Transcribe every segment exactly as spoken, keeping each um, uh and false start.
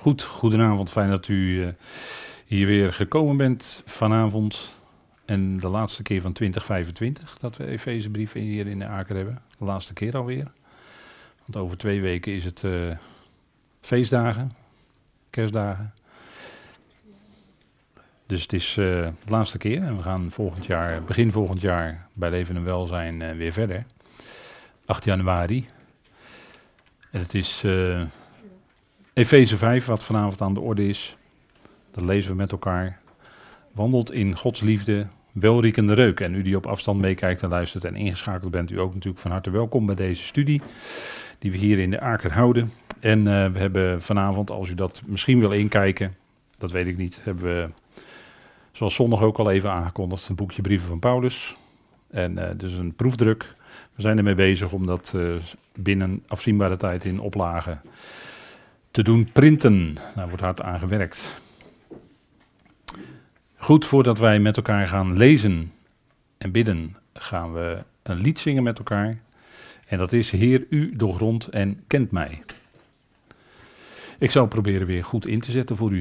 Goed, goedenavond. Fijn dat u uh, hier weer gekomen bent vanavond. En de laatste keer van twintig vijfentwintig dat we Efezebrief hier in de Aker hebben. De laatste keer alweer. Want over twee weken is het uh, feestdagen, kerstdagen. Dus het is uh, de laatste keer en we gaan volgend jaar, begin volgend jaar bij Leven en Welzijn uh, weer verder. acht januari. En het is uh, Efeze vijf wat vanavond aan de orde is. Dat lezen we met elkaar. Wandelt in Gods liefde, welriekende reuk. En u die op afstand meekijkt en luistert en ingeschakeld bent, u ook natuurlijk van harte welkom bij deze studie die we hier in de Aker houden. En uh, we hebben vanavond, als u dat misschien wil inkijken, dat weet ik niet, hebben we, zoals zondag ook al even aangekondigd, een boekje brieven van Paulus. En uh, dus een proefdruk. We zijn ermee bezig om dat uh, binnen afzienbare tijd in oplagen te doen printen. Daar wordt hard aan gewerkt. Goed, voordat wij met elkaar gaan lezen en bidden, gaan we een lied zingen met elkaar. En dat is Heer, u doorgrondt en kent mij. Ik zal proberen weer goed in te zetten voor u.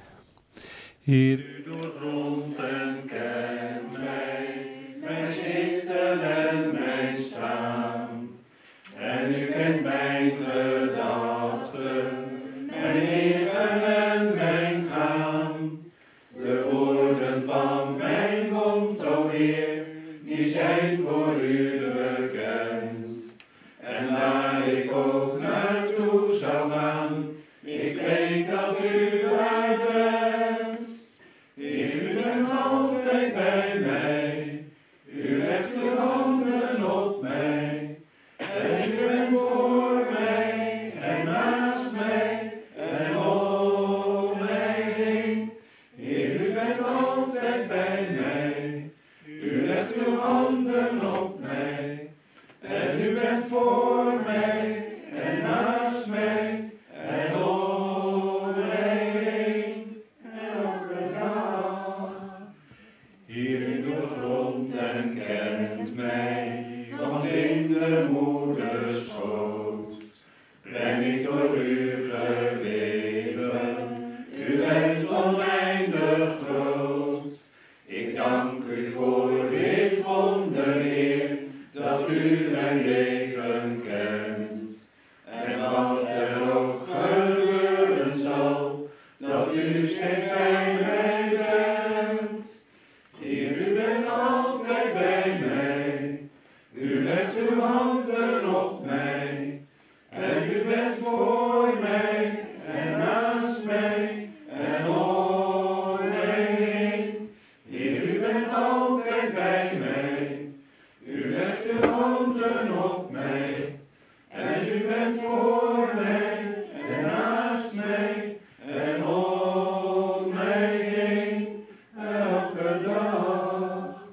Heer, u doorgrondt en kent mij, mijn zitten en mijn staan. En u kent mijn gedachten, mijn leven en mijn gaan. De woorden van mijn mond, o Heer, die zijn voor u bekend. En waar ik ook naartoe zou gaan, ik weet dat u daar bent. Heer, u bent altijd bij mij, u legt uw handen op mij. En u bent voor mij en naast mij en om mij heen. Heer, u bent altijd bij mij, u legt uw handen op mij. En u bent voor mij en naast mij en om mij heen, elke dag. Heer, u doorgrondt en kent mij, want in de moederschoot ben ik door u geweven. U bent oneindig groot. Ik dank u voor dit wonder, Heer, dat u mijn leven kent. En wat er ook gebeuren zal, dat u steeds bij mij bent. Heer, u bent altijd bij mij, u legt uw handen op mij. En u bent voor mij en naast mij en om mij heen. Heer, u bent altijd bij mij, u legt uw handen op mij. En u bent voor mij en naast mij en om mij heen, elke dag.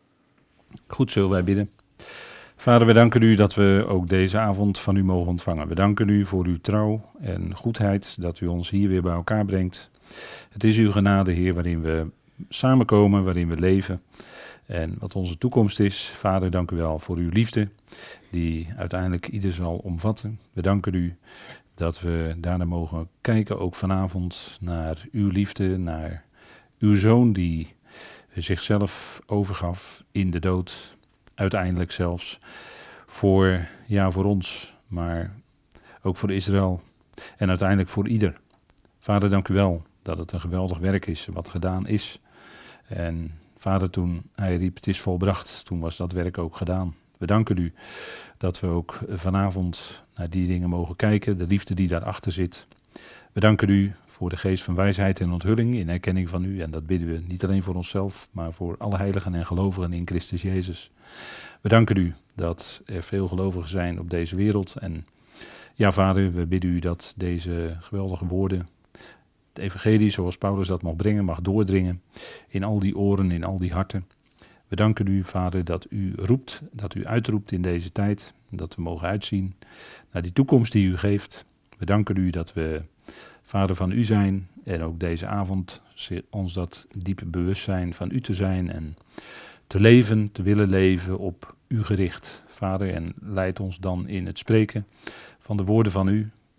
Goed, zullen wij bidden. Vader, we danken u dat we ook deze avond van u mogen ontvangen. We danken u voor uw trouw en goedheid dat u ons hier weer bij elkaar brengt. Het is uw genade, Heer, waarin we samenkomen, waarin we leven en wat onze toekomst is. Vader, dank u wel voor uw liefde die uiteindelijk ieder zal omvatten. We danken u dat we daarna mogen kijken, ook vanavond, naar uw liefde, naar uw zoon die zichzelf overgaf in de dood. Uiteindelijk zelfs voor, ja, voor ons, maar ook voor Israël en uiteindelijk voor ieder. Vader, dank u wel dat het een geweldig werk is wat gedaan is. En Vader, toen hij riep, het is volbracht, toen was dat werk ook gedaan. We danken u dat we ook vanavond naar die dingen mogen kijken, de liefde die daarachter zit. We danken u voor de geest van wijsheid en onthulling in erkenning van u. En dat bidden we niet alleen voor onszelf, maar voor alle heiligen en gelovigen in Christus Jezus. We danken u dat er veel gelovigen zijn op deze wereld. En ja, Vader, we bidden u dat deze geweldige woorden, het evangelie zoals Paulus dat mag brengen, mag doordringen in al die oren, in al die harten. We danken u, Vader, dat u roept, dat u uitroept in deze tijd. Dat we mogen uitzien naar die toekomst die u geeft. We danken u dat we Vader van u zijn en ook deze avond ons dat diepe bewustzijn van u te zijn en te leven, te willen leven op u gericht, Vader. En leid ons dan in het spreken van de woorden van u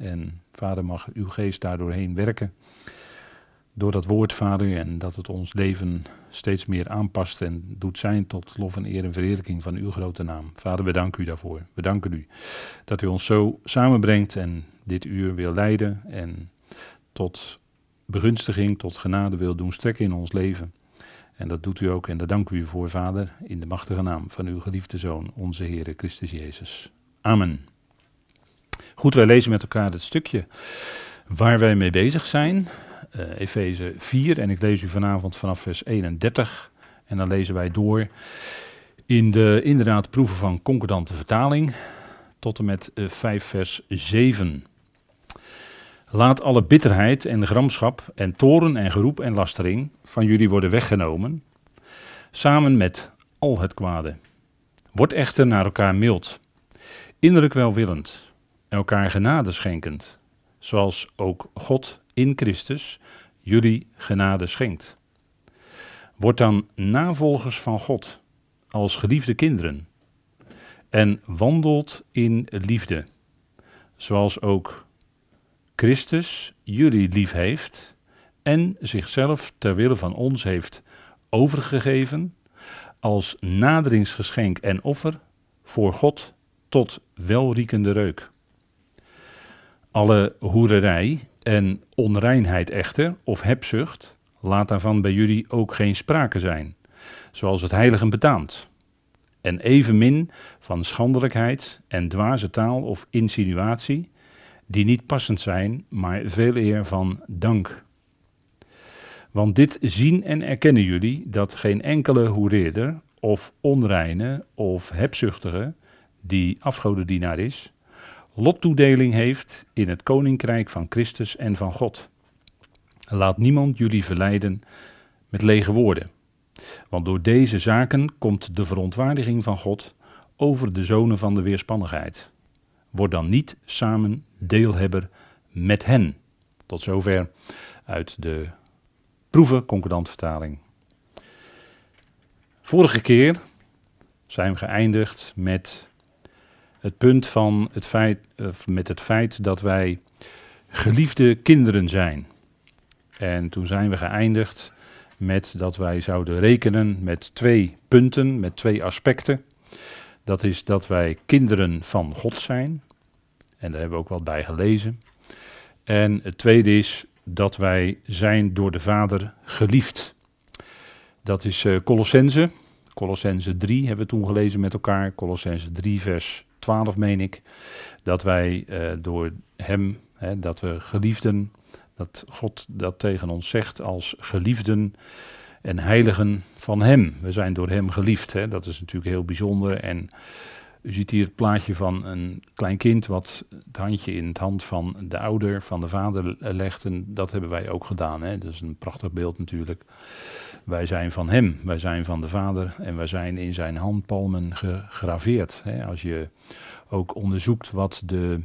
En Vader, mag uw geest daardoorheen werken. Door dat woord, Vader, en dat het ons leven steeds meer aanpast en doet zijn tot lof en eer en verheerlijking van uw grote naam. Vader, we danken u daarvoor. We danken u dat u ons zo samenbrengt en dit uur wil leiden en tot begunstiging, tot genade wil doen strekken in ons leven. En dat doet u ook en daar danken we u voor, Vader, in de machtige naam van uw geliefde Zoon, onze Heere Christus Jezus. Amen. Goed, wij lezen met elkaar het stukje waar wij mee bezig zijn. Uh, Efeze vier, en ik lees u vanavond vanaf vers eenendertig. En dan lezen wij door in de inderdaad proeven van concordante vertaling tot en met uh, vijf vers zeven. Laat alle bitterheid en gramschap en toorn en geroep en lastering van jullie worden weggenomen, samen met al het kwade. Word echter naar elkaar mild, innerlijk welwillend, elkaar genade schenkend, zoals ook God in Christus jullie genade schenkt. Word dan navolgers van God, als geliefde kinderen, en wandelt in liefde, zoals ook Christus jullie lief heeft en zichzelf ter wille van ons heeft overgegeven als naderingsgeschenk en offer voor God tot welriekende reuk. Alle hoererij en onreinheid echter, of hebzucht, laat daarvan bij jullie ook geen sprake zijn, zoals het heiligen betaamt. En evenmin van schandelijkheid en dwaze taal of insinuatie, die niet passend zijn, maar veel eer van dank. Want dit zien en erkennen jullie, dat geen enkele hoereerder, of onreine, of hebzuchtige, die afgodendienaar is, lottoedeling heeft in het koninkrijk van Christus en van God. Laat niemand jullie verleiden met lege woorden, want door deze zaken komt de verontwaardiging van God over de zonen van de weerspannigheid. Word dan niet samen deelhebber met hen. Tot zover uit de proeven concordant vertaling. Vorige keer zijn we geëindigd met het punt van het feit, uh, met het feit dat wij geliefde kinderen zijn. En toen zijn we geëindigd met dat wij zouden rekenen met twee punten, met twee aspecten. Dat is dat wij kinderen van God zijn. En daar hebben we ook wat bij gelezen. En het tweede is dat wij zijn door de Vader geliefd. Dat is uh, Colossense. Colossense drie hebben we toen gelezen met elkaar. Colossense drie vers twaalf meen ik. Dat wij uh, door hem, hè, dat we geliefden, dat God dat tegen ons zegt als geliefden en heiligen van hem. We zijn door hem geliefd. Hè. Dat is natuurlijk heel bijzonder. En u ziet hier het plaatje van een klein kind wat het handje in het hand van de ouder, van de vader legt. En dat hebben wij ook gedaan. Hè. Dat is een prachtig beeld natuurlijk. Wij zijn van hem, wij zijn van de vader en wij zijn in zijn handpalmen gegraveerd. Hè. Als je ook onderzoekt wat de...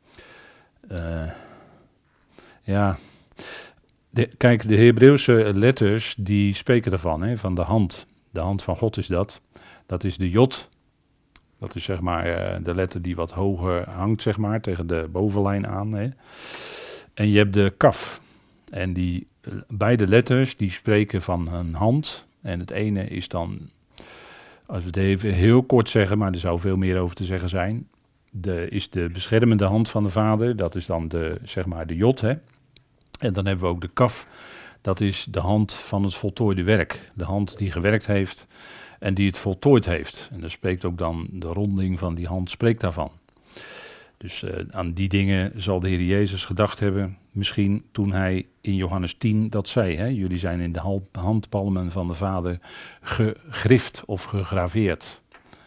Uh, ja... De, kijk, de Hebreeuwse letters die spreken ervan, hè, van de hand. De hand van God is dat. Dat is de jod. Dat is zeg maar uh, de letter die wat hoger hangt, zeg maar, tegen de bovenlijn aan. Hè. En je hebt de kaf. En die uh, beide letters die spreken van een hand. En het ene is dan, als we het even heel kort zeggen, maar er zou veel meer over te zeggen zijn. De, is de beschermende hand van de vader. Dat is dan de, zeg maar de jod, hè. En dan hebben we ook de kaf, dat is de hand van het voltooide werk. De hand die gewerkt heeft en die het voltooid heeft. En daar spreekt ook dan de ronding van die hand, spreekt daarvan. Dus uh, aan die dingen zal de Heer Jezus gedacht hebben, misschien toen hij in Johannes tien dat zei. Hè? Jullie zijn in de handpalmen van de Vader gegrift of gegraveerd.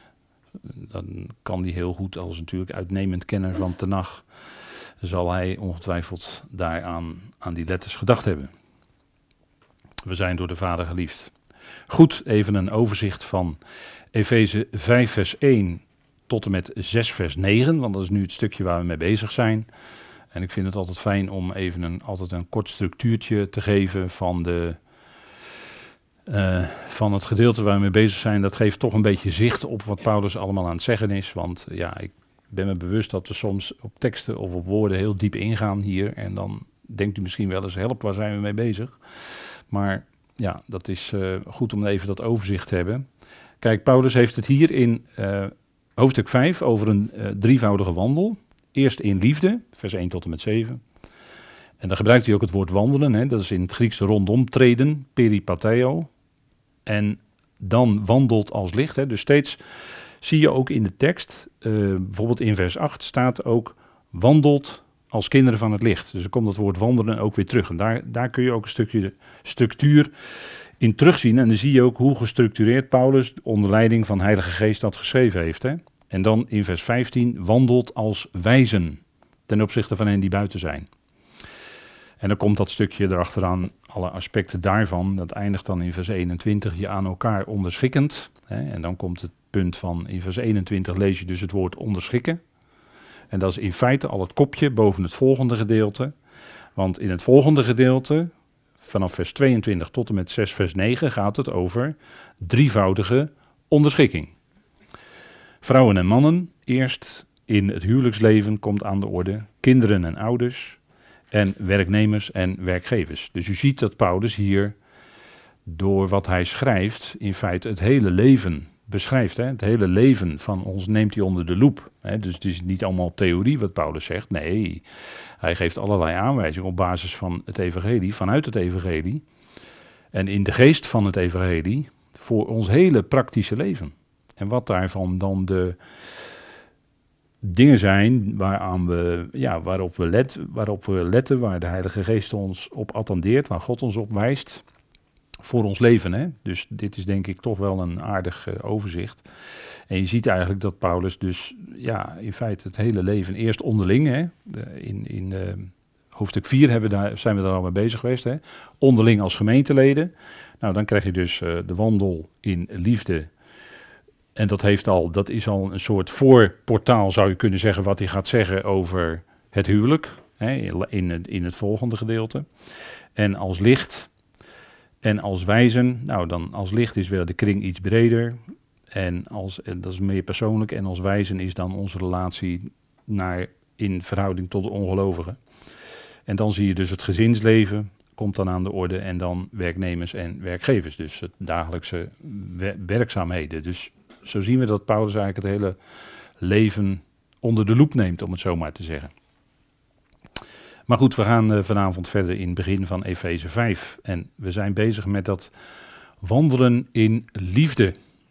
Dan kan hij heel goed, als natuurlijk uitnemend kenner van Tenach, zal hij ongetwijfeld daaraan aan die letters gedacht hebben. We zijn door de Vader geliefd. Goed, even een overzicht van Efeze vijf vers één tot en met zes vers negen, want dat is nu het stukje waar we mee bezig zijn. En ik vind het altijd fijn om even een, altijd een kort structuurtje te geven van, de, uh, van het gedeelte waar we mee bezig zijn. Dat geeft toch een beetje zicht op wat Paulus allemaal aan het zeggen is, want ja, ik Ik ben me bewust dat we soms op teksten of op woorden heel diep ingaan hier. En dan denkt u misschien wel eens, help, waar zijn we mee bezig? Maar ja, dat is uh, goed om even dat overzicht te hebben. Kijk, Paulus heeft het hier in uh, hoofdstuk vijf over een uh, drievoudige wandel. Eerst in liefde, vers één tot en met zeven. En dan gebruikt hij ook het woord wandelen. Hè? Dat is in het Grieks rondomtreden, peripateo. En dan wandelt als licht. Hè? Dus steeds zie je ook in de tekst, uh, bijvoorbeeld in vers acht staat ook wandelt als kinderen van het licht. Dus dan komt dat woord wandelen ook weer terug. En daar, daar kun je ook een stukje structuur in terugzien. En dan zie je ook hoe gestructureerd Paulus onder leiding van Heilige Geest dat geschreven heeft. Hè? En dan in vers vijftien wandelt als wijzen ten opzichte van hen die buiten zijn. En dan komt dat stukje erachteraan, alle aspecten daarvan. Dat eindigt dan in vers eenentwintig, je aan elkaar onderschikkend. Hè? En dan komt het punt van, in vers eenentwintig lees je dus het woord onderschikken. En dat is in feite al het kopje boven het volgende gedeelte. Want in het volgende gedeelte, vanaf vers tweeëntwintig tot en met zes vers negen, gaat het over drievoudige onderschikking. Vrouwen en mannen, eerst in het huwelijksleven komt aan de orde, kinderen en ouders en werknemers en werkgevers. Dus u ziet dat Paulus hier, door wat hij schrijft, in feite het hele leven beschrijft. Hè? Het hele leven van ons neemt hij onder de loep. Hè? Dus het is niet allemaal theorie wat Paulus zegt. Nee, hij geeft allerlei aanwijzingen op basis van het evangelie, vanuit het evangelie. En in de geest van het evangelie voor ons hele praktische leven. En wat daarvan dan de dingen zijn waaraan we, ja, waarop, we let, waarop we letten, waar de Heilige Geest ons op attendeert, waar God ons op wijst. Voor ons leven, hè? Dus dit is denk ik toch wel een aardig uh, overzicht. En je ziet eigenlijk dat Paulus dus, ja, in feite het hele leven, eerst onderling, hè? De, in in uh, hoofdstuk vier hebben we daar, zijn we daar al mee bezig geweest, hè? Onderling als gemeenteleden. Nou, dan krijg je dus uh, de wandel in liefde. En dat, heeft al, dat is al een soort voorportaal, zou je kunnen zeggen, wat hij gaat zeggen over het huwelijk, hè? In, het, in het volgende gedeelte. En als licht. En als wijzen, nou dan als licht is weer de kring iets breder. En, als, en dat is meer persoonlijk. En als wijzen is dan onze relatie naar, in verhouding tot de ongelovigen. En dan zie je dus het gezinsleven, komt dan aan de orde. En dan werknemers en werkgevers. Dus het dagelijkse wer- werkzaamheden. Dus zo zien we dat Paulus eigenlijk het hele leven onder de loep neemt, om het zo maar te zeggen. Maar goed, we gaan uh, vanavond verder in het begin van Efeze vijf. En we zijn bezig met dat wandelen in liefde.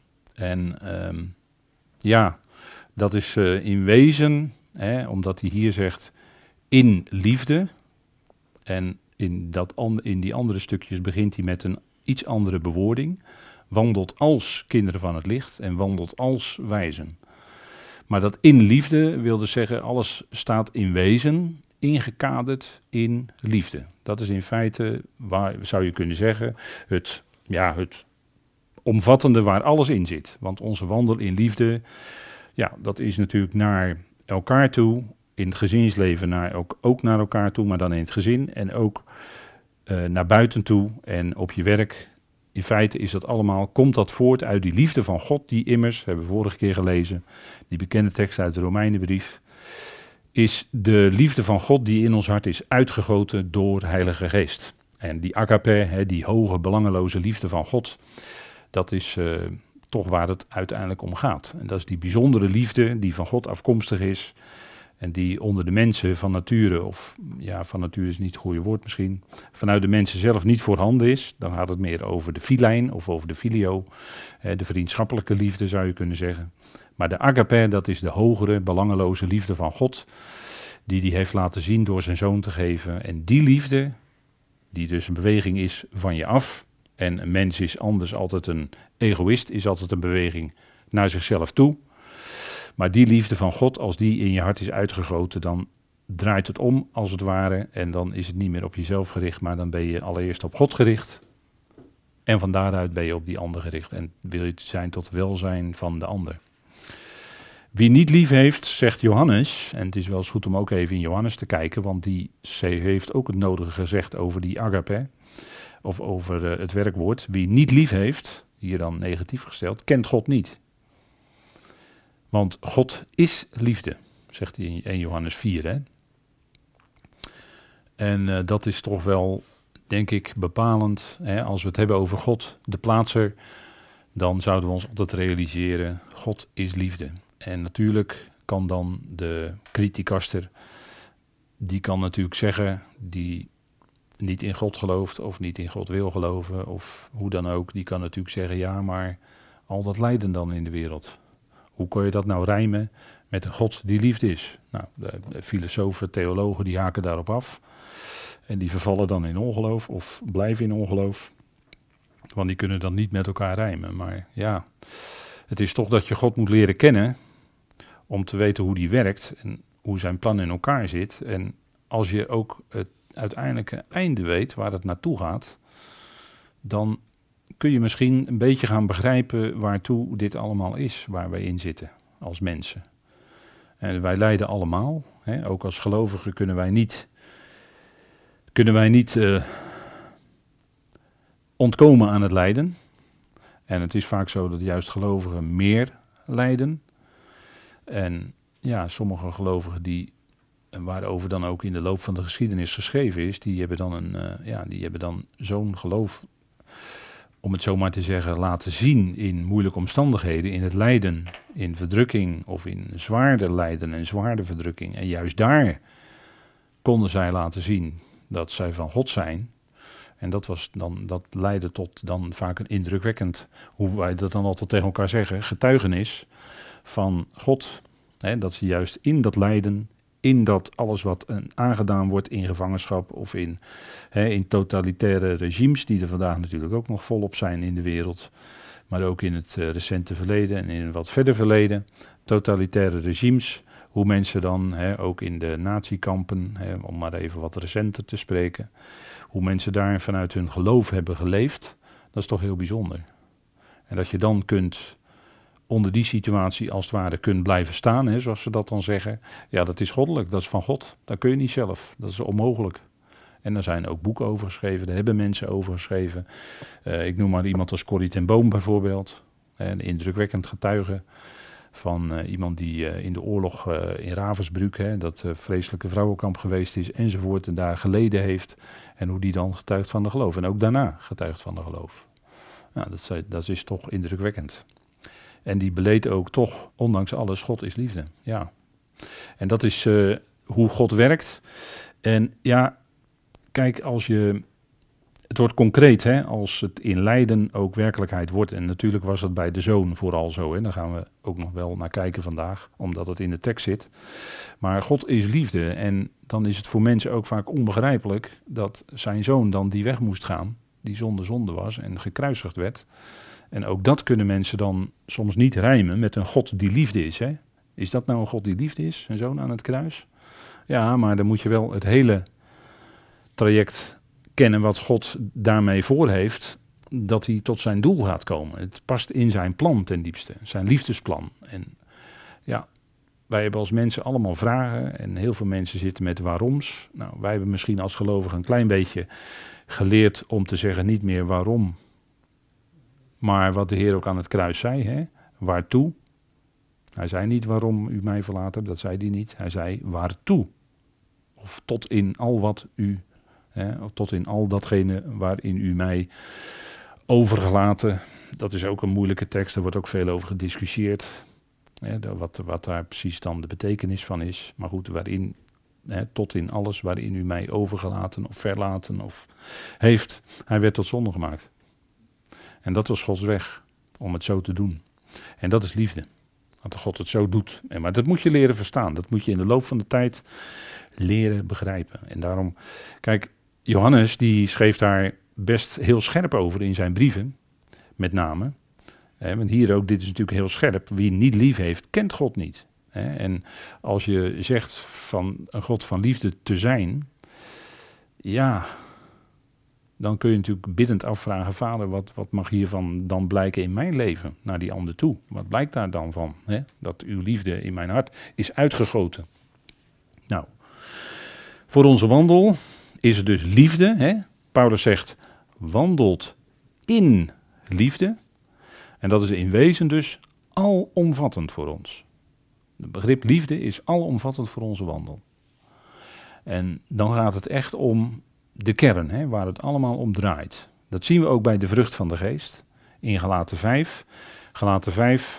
En um, ja, dat is uh, in wezen, hè, omdat hij hier zegt in liefde. En in, dat an, in die andere stukjes begint hij met een iets andere bewoording. Wandelt als kinderen van het licht en wandelt als wijzen. Maar dat in liefde wil dus zeggen, alles staat in wezen, ingekaderd in liefde. Dat is in feite, waar, zou je kunnen zeggen, het, ja, het omvattende waar alles in zit. Want onze wandel in liefde, ja, dat is natuurlijk naar elkaar toe, in het gezinsleven naar, ook, ook naar elkaar toe, maar dan in het gezin en ook uh, naar buiten toe en op je werk. In feite is dat allemaal, komt dat voort uit die liefde van God, die immers, hebben we vorige keer gelezen, die bekende tekst uit de Romeinenbrief, is de liefde van God die in ons hart is uitgegoten door de Heilige Geest. En die agape, hè, die hoge, belangeloze liefde van God, dat is uh, toch waar het uiteindelijk om gaat. En dat is die bijzondere liefde die van God afkomstig is en die onder de mensen van nature, of ja, van nature is niet het goede woord misschien, vanuit de mensen zelf niet voorhanden is. Dan gaat het meer over de filijn of over de filio, hè, de vriendschappelijke liefde zou je kunnen zeggen. Maar de agape, dat is de hogere, belangeloze liefde van God, die hij heeft laten zien door zijn zoon te geven. En die liefde, die dus een beweging is van je af, en een mens is anders altijd een egoïst, is altijd een beweging naar zichzelf toe. Maar die liefde van God, als die in je hart is uitgegoten, dan draait het om als het ware. En dan is het niet meer op jezelf gericht, maar dan ben je allereerst op God gericht. En van daaruit ben je op die ander gericht en wil je zijn tot welzijn van de ander. Wie niet lief heeft, zegt Johannes, en het is wel eens goed om ook even in Johannes te kijken, want die heeft ook het nodige gezegd over die agape, of over uh, het werkwoord. Wie niet lief heeft, hier dan negatief gesteld, kent God niet. Want God is liefde. zegt hij in eerste Johannes vier. Hè? En uh, dat is toch wel, denk ik, bepalend. Hè? Als we het hebben over God, de plaatser, dan zouden we ons altijd realiseren, God is liefde. En natuurlijk kan dan de kritiekaster, die kan natuurlijk zeggen, die niet in God gelooft of niet in God wil geloven, of hoe dan ook, die kan natuurlijk zeggen, ja, maar al dat lijden dan in de wereld. Hoe kun je dat nou rijmen met een God die liefde is? Nou, de, de filosofen, theologen, die haken daarop af. En die vervallen dan in ongeloof of blijven in ongeloof. Want die kunnen dan niet met elkaar rijmen. Maar ja, het is toch dat je God moet leren kennen om te weten hoe die werkt en hoe zijn plan in elkaar zit. En als je ook het uiteindelijke einde weet waar het naartoe gaat, dan kun je misschien een beetje gaan begrijpen waartoe dit allemaal is, waar wij in zitten als mensen. En wij lijden allemaal, hè, ook als gelovigen kunnen wij niet, kunnen wij niet uh, ontkomen aan het lijden. En het is vaak zo dat juist gelovigen meer lijden. En ja, sommige gelovigen die, waarover dan ook in de loop van de geschiedenis geschreven is, die hebben dan, een, uh, ja, die hebben dan zo'n geloof, om het zo maar te zeggen, laten zien in moeilijke omstandigheden, in het lijden, in verdrukking of in zwaarder lijden en zwaarder verdrukking. En juist daar konden zij laten zien dat zij van God zijn. En dat, was dan, dat leidde tot dan vaak een indrukwekkend, hoe wij dat dan altijd tegen elkaar zeggen, getuigenis van God. Hè, dat ze juist in dat lijden, in dat alles wat een, aangedaan wordt in gevangenschap of in, hè, in totalitaire regimes, die er vandaag natuurlijk ook nog volop zijn in de wereld, maar ook in het uh, recente verleden en in een wat verder verleden, totalitaire regimes, hoe mensen dan, hè, ook in de natiekampen, hè, om maar even wat recenter te spreken, hoe mensen daar vanuit hun geloof hebben geleefd, dat is toch heel bijzonder. En dat je dan kunt, onder die situatie als het ware, kunt blijven staan, hè, zoals ze dat dan zeggen, ja, dat is goddelijk, dat is van God, dat kun je niet zelf, dat is onmogelijk. En daar zijn ook boeken over geschreven, daar hebben mensen over geschreven. Uh, ik noem maar iemand als Corrie ten Boom bijvoorbeeld, een indrukwekkend getuige van uh, iemand die uh, in de oorlog uh, in Ravensbrück, hè, dat uh, vreselijke vrouwenkamp geweest is enzovoort, en daar geleden heeft. En hoe die dan getuigt van de geloof. En ook daarna getuigt van de geloof. Nou, dat, dat is toch indrukwekkend. En die beleed ook toch, ondanks alles, God is liefde. Ja. En dat is uh, hoe God werkt. En ja, kijk, als je, het wordt concreet, hè, als het in lijden ook werkelijkheid wordt. En natuurlijk was dat bij de zoon vooral zo. Hè. Daar gaan we ook nog wel naar kijken vandaag, omdat het in de tekst zit. Maar God is liefde. En dan is het voor mensen ook vaak onbegrijpelijk dat zijn zoon dan die weg moest gaan, die zonder zonde was en gekruisigd werd. En ook dat kunnen mensen dan soms niet rijmen met een God die liefde is. Hè. Is dat nou een God die liefde is, zijn zoon aan het kruis? Ja, maar dan moet je wel het hele traject kennen wat God daarmee voor heeft, dat hij tot zijn doel gaat komen. Het past in zijn plan ten diepste, zijn liefdesplan. En ja, wij hebben als mensen allemaal vragen en heel veel mensen zitten met waaroms. Nou, wij hebben misschien als gelovigen een klein beetje geleerd om te zeggen niet meer waarom, maar wat de Heer ook aan het kruis zei, hè? Waartoe? Hij zei niet waarom u mij verlaten hebt, dat zei hij niet. Hij zei waartoe? Of tot in al wat u, hè, of tot in al datgene waarin u mij overgelaten. Dat is ook een moeilijke tekst, daar wordt ook veel over gediscussieerd. Hè, wat, wat daar precies dan de betekenis van is. Maar goed, waarin, hè, tot in alles waarin u mij overgelaten of verlaten of heeft. Hij werd tot zonde gemaakt. En dat was Gods weg, om het zo te doen. En dat is liefde. Dat God het zo doet. En, maar dat moet je leren verstaan. Dat moet je in de loop van de tijd leren begrijpen. En daarom, kijk, Johannes die schreef daar best heel scherp over in zijn brieven. Met name. Hè, want hier ook, dit is natuurlijk heel scherp. Wie niet lief heeft, kent God niet. Hè, en als je zegt van een God van liefde te zijn, ja, dan kun je natuurlijk biddend afvragen, Vader, wat, wat mag hiervan dan blijken in mijn leven, naar die ander toe? Wat blijkt daar dan van? Hè? Dat uw liefde in mijn hart is uitgegoten. Nou, voor onze wandel is het dus liefde. Hè? Paulus zegt, wandelt in liefde. En dat is in wezen dus alomvattend voor ons. Het begrip liefde is alomvattend voor onze wandel. En dan gaat het echt om de kern, hè, waar het allemaal om draait. Dat zien we ook bij de vrucht van de geest in Galaten vijf. Galaten vijf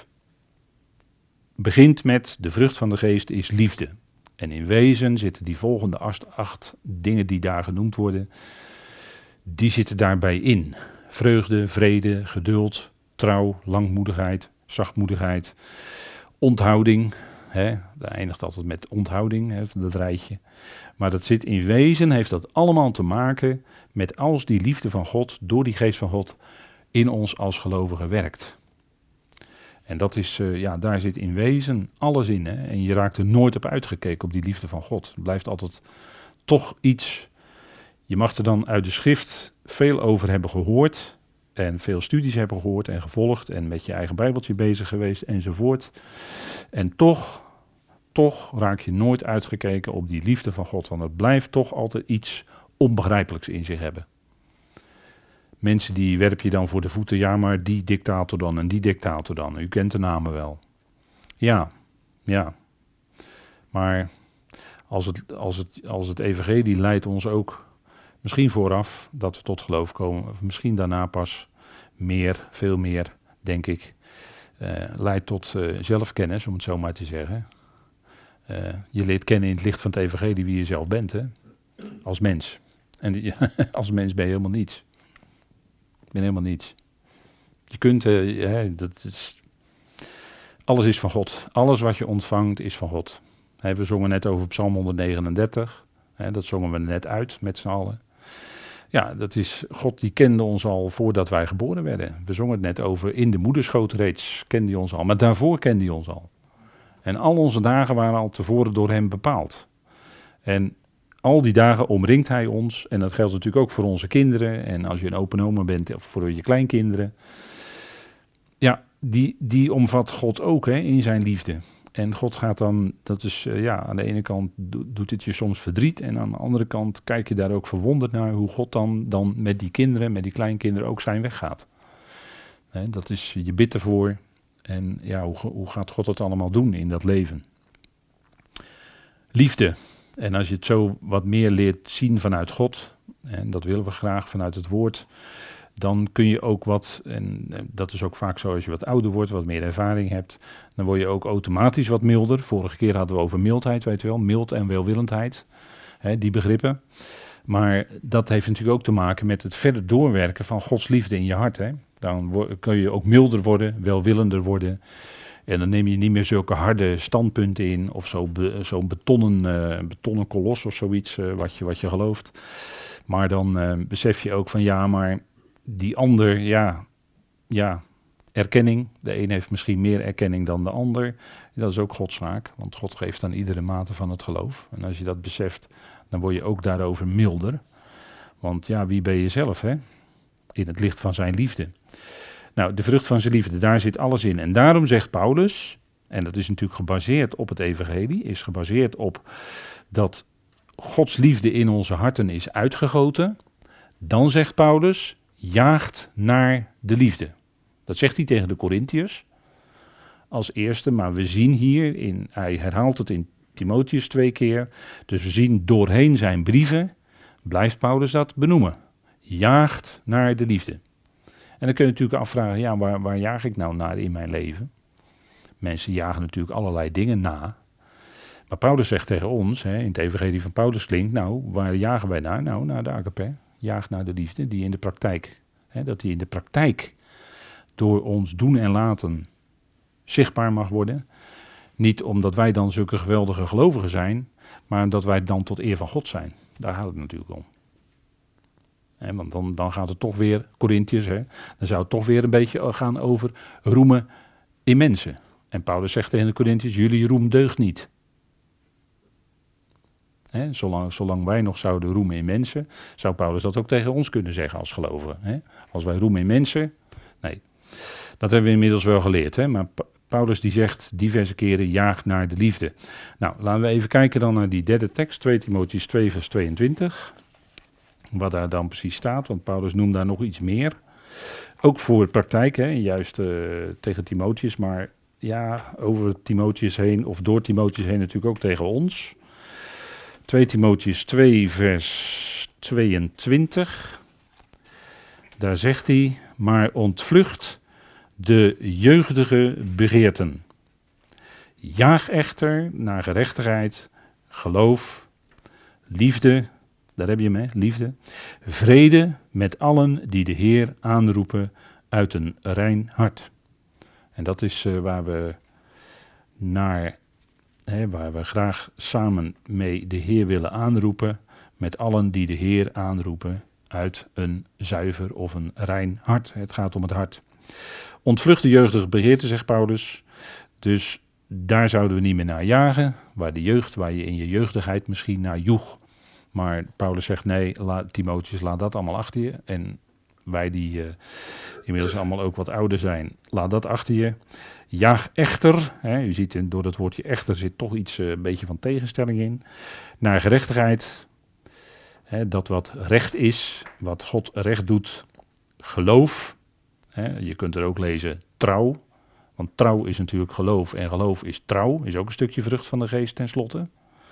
begint met de vrucht van de geest is liefde. En in wezen zitten die volgende acht, acht dingen die daar genoemd worden, die zitten daarbij in. Vreugde, vrede, geduld, trouw, langmoedigheid, zachtmoedigheid, onthouding. Hè, dat eindigt altijd met onthouding, hè, dat rijtje. Maar dat zit in wezen, heeft dat allemaal te maken met als die liefde van God, door die geest van God, in ons als gelovigen werkt. En dat is, uh, ja, daar zit in wezen alles in. Hè? En je raakt er nooit op uitgekeken, op die liefde van God. Het blijft altijd toch iets. Je mag er dan uit de schrift veel over hebben gehoord. En veel studies hebben gehoord en gevolgd. En met je eigen bijbeltje bezig geweest enzovoort. En toch, toch raak je nooit uitgekeken op die liefde van God. Want het blijft toch altijd iets onbegrijpelijks in zich hebben. Mensen die werp je dan voor de voeten, ja maar die dictator dan en die dictator dan. U kent de namen wel. Ja, ja. Maar als het, als het, als het evangelie leidt ons ook misschien vooraf dat we tot geloof komen. Of misschien daarna pas meer, veel meer, denk ik. Uh, leidt tot uh, zelfkennis, om het zo maar te zeggen. Uh, je leert kennen in het licht van het evangelie wie je zelf bent, hè? Als mens. En ja, als mens ben je helemaal niets. Ik ben helemaal niets. Je kunt, uh, ja, dat is, alles is van God. Alles wat je ontvangt is van God. He, we zongen net over Psalm honderdnegenendertig. He, dat zongen we net uit met z'n allen. Ja, dat is, God die kende ons al voordat wij geboren werden. We zongen het net over, in de moederschoot reeds kende hij ons al. Maar daarvoor kende hij ons al. En al onze dagen waren al tevoren door hem bepaald. En al die dagen omringt hij ons. En dat geldt natuurlijk ook voor onze kinderen. En als je een open oma bent, of voor je kleinkinderen. Ja, die, die omvat God ook, hè, in zijn liefde. En God gaat dan, dat is, uh, ja, aan de ene kant do, doet het je soms verdriet. En aan de andere kant kijk je daar ook verwonderd naar hoe God dan, dan met die kinderen, met die kleinkinderen ook zijn weg gaat. Hè, dat is, je bidt ervoor. En ja, hoe, hoe gaat God dat allemaal doen in dat leven? Liefde. En als je het zo wat meer leert zien vanuit God, en dat willen we graag vanuit het woord, dan kun je ook wat, en dat is ook vaak zo als je wat ouder wordt, wat meer ervaring hebt, dan word je ook automatisch wat milder. Vorige keer hadden we over mildheid, weet je wel, mild en welwillendheid, hè, die begrippen. Maar dat heeft natuurlijk ook te maken met het verder doorwerken van Gods liefde in je hart. Hè. Dan word, kun je ook milder worden, welwillender worden. En dan neem je niet meer zulke harde standpunten in, of zo be, zo'n betonnen, uh, betonnen kolos of zoiets, uh, wat, je, wat je gelooft. Maar dan uh, besef je ook van ja, maar die ander, ja, ja, erkenning. De een heeft misschien meer erkenning dan de ander. Dat is ook Gods zaak, want God geeft aan iedere mate van het geloof. En als je dat beseft, dan word je ook daarover milder. Want ja, wie ben je zelf, hè? In het licht van zijn liefde. Nou, de vrucht van zijn liefde, daar zit alles in. En daarom zegt Paulus, en dat is natuurlijk gebaseerd op het evangelie, is gebaseerd op dat Gods liefde in onze harten is uitgegoten. Dan zegt Paulus, jaagt naar de liefde. Dat zegt hij tegen de Korintiërs als eerste, maar we zien hier, in, hij herhaalt het in Timotheus twee keer, dus we zien doorheen zijn brieven, blijft Paulus dat benoemen. Jaagt naar de liefde. En dan kun je natuurlijk afvragen, ja, waar, waar jaag ik nou naar in mijn leven? Mensen jagen natuurlijk allerlei dingen na. Maar Paulus zegt tegen ons, hè, in het evangelie van Paulus klinkt, nou, waar jagen wij naar? Nou, naar de agape. Jaag naar de liefde, die in de praktijk, hè, dat die in de praktijk door ons doen en laten zichtbaar mag worden. Niet omdat wij dan zulke geweldige gelovigen zijn, maar omdat wij dan tot eer van God zijn. Daar gaat het natuurlijk om. He, want dan, dan gaat het toch weer, Korintiërs, hè, dan zou het toch weer een beetje gaan over roemen in mensen. En Paulus zegt tegen de Korintiërs, jullie roem deugt niet. He, zolang, zolang wij nog zouden roemen in mensen, zou Paulus dat ook tegen ons kunnen zeggen als gelovigen. He. Als wij roemen in mensen, nee, dat hebben we inmiddels wel geleerd. Hè, maar Pa- Paulus die zegt diverse keren, jaag naar de liefde. Nou, laten we even kijken dan naar die derde tekst, twee Timotheüs twee vers tweeëntwintig. Wat daar dan precies staat, want Paulus noemt daar nog iets meer. Ook voor de praktijk, hè, juist uh, tegen Timotheus, maar ja, over Timotheus heen, of door Timotheus heen natuurlijk ook tegen ons. twee Timotheus twee, vers tweeëntwintig. Daar zegt hij, maar ontvlucht de jeugdige begeerten. Jaag echter naar gerechtigheid, geloof, liefde, daar heb je hem, hè, liefde, vrede met allen die de Heer aanroepen uit een rein hart. En dat is uh, waar we naar, hè, waar we graag samen mee de Heer willen aanroepen, met allen die de Heer aanroepen uit een zuiver of een rein hart. Het gaat om het hart. Ontvlucht de jeugdige begeerte, zegt Paulus. Dus daar zouden we niet meer naar jagen. Waar de jeugd, waar je in je jeugdigheid misschien naar joeg. Maar Paulus zegt nee, laat, Timotheus, laat dat allemaal achter je. En wij die uh, inmiddels allemaal ook wat ouder zijn, laat dat achter je. Jaag echter, hè, u ziet door dat woordje echter zit toch iets, uh, een beetje van tegenstelling in. Naar gerechtigheid. Hè, dat wat recht is, wat God recht doet. Geloof. Hè, je kunt er ook lezen trouw. Want trouw is natuurlijk geloof en geloof is trouw. Is ook een stukje vrucht van de geest tenslotte.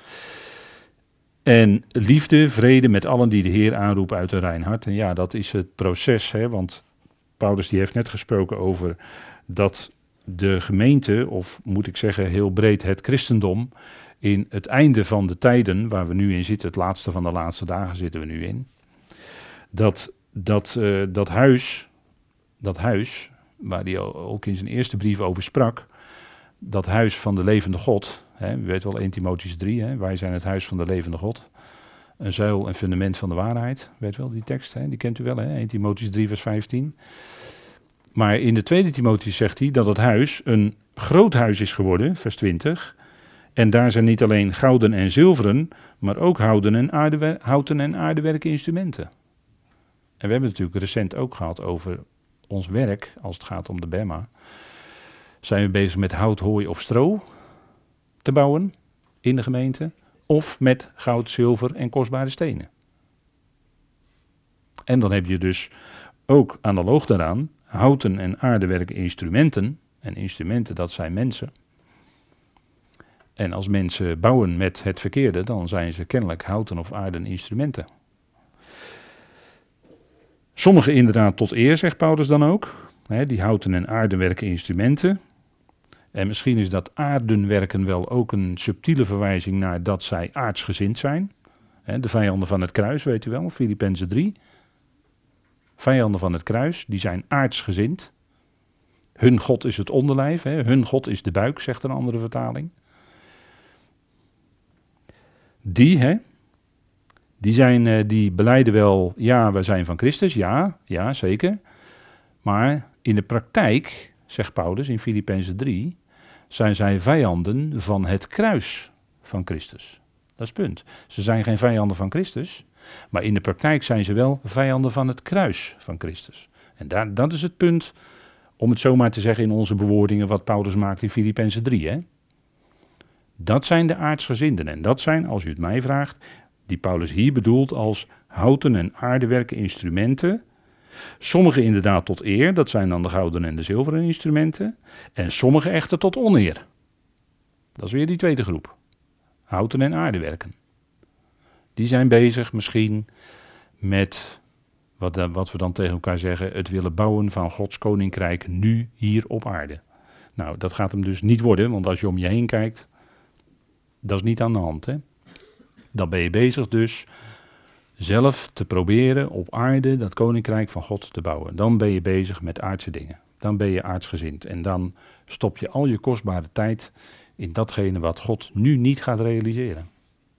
En liefde, vrede met allen die de Heer aanroepen uit een rein hart. En ja, dat is het proces. Hè, want Paulus die heeft net gesproken over dat de gemeente, of moet ik zeggen heel breed het christendom, in het einde van de tijden waar we nu in zitten, het laatste van de laatste dagen zitten we nu in. Dat, dat, uh, dat huis, dat huis, waar hij ook in zijn eerste brief over sprak, dat huis van de levende God, hè, u weet wel eerste Timotheus drie, hè, wij zijn het huis van de levende God, een zuil en fundament van de waarheid, weet wel die tekst, hè, die kent u wel, hè, eerste Timotheus drie vers vijftien. Maar in de tweede Timotheus zegt hij dat het huis een groot huis is geworden, vers twintig, en daar zijn niet alleen gouden en zilveren, maar ook houten en, aardewer- houten en aardewerken instrumenten. En we hebben het natuurlijk recent ook gehad over ons werk, als het gaat om de Bema. Zijn we bezig met hout, hooi of stro te bouwen in de gemeente? Of met goud, zilver en kostbare stenen? En dan heb je dus ook analoog daaraan houten en aardewerken instrumenten. En instrumenten, dat zijn mensen. En als mensen bouwen met het verkeerde, dan zijn ze kennelijk houten of aarden instrumenten. Sommige inderdaad tot eer, zegt Paulus dan ook. Hè, die houten en aardewerken instrumenten. En misschien is dat aardenwerken wel ook een subtiele verwijzing naar dat zij aardsgezind zijn. Hè, de vijanden van het kruis, weet u wel, Filippenzen drie. Vijanden van het kruis, die zijn aardsgezind. Hun God is het onderlijf, hè, hun God is de buik, zegt een andere vertaling. Die, hè, die, zijn, uh, die belijden wel, ja, wij zijn van Christus, ja, ja, zeker. Maar in de praktijk, zegt Paulus in Filippenzen drie, zijn zij vijanden van het kruis van Christus. Dat is het punt. Ze zijn geen vijanden van Christus, maar in de praktijk zijn ze wel vijanden van het kruis van Christus. En daar, dat is het punt, om het zomaar te zeggen in onze bewoordingen, wat Paulus maakt in Filippenzen drie, hè. Dat zijn de aardsgezinden en dat zijn, als u het mij vraagt, die Paulus hier bedoelt als houten en aardewerken instrumenten. Sommige inderdaad tot eer, dat zijn dan de gouden en de zilveren instrumenten. En sommige echter tot oneer. Dat is weer die tweede groep. Houten en aardewerken. Die zijn bezig misschien met, wat, wat we dan tegen elkaar zeggen, het willen bouwen van Gods koninkrijk nu hier op aarde. Nou, dat gaat hem dus niet worden, want als je om je heen kijkt, dat is niet aan de hand, hè. Dan ben je bezig dus zelf te proberen op aarde dat koninkrijk van God te bouwen. Dan ben je bezig met aardse dingen. Dan ben je aardsgezind. En dan stop je al je kostbare tijd in datgene wat God nu niet gaat realiseren.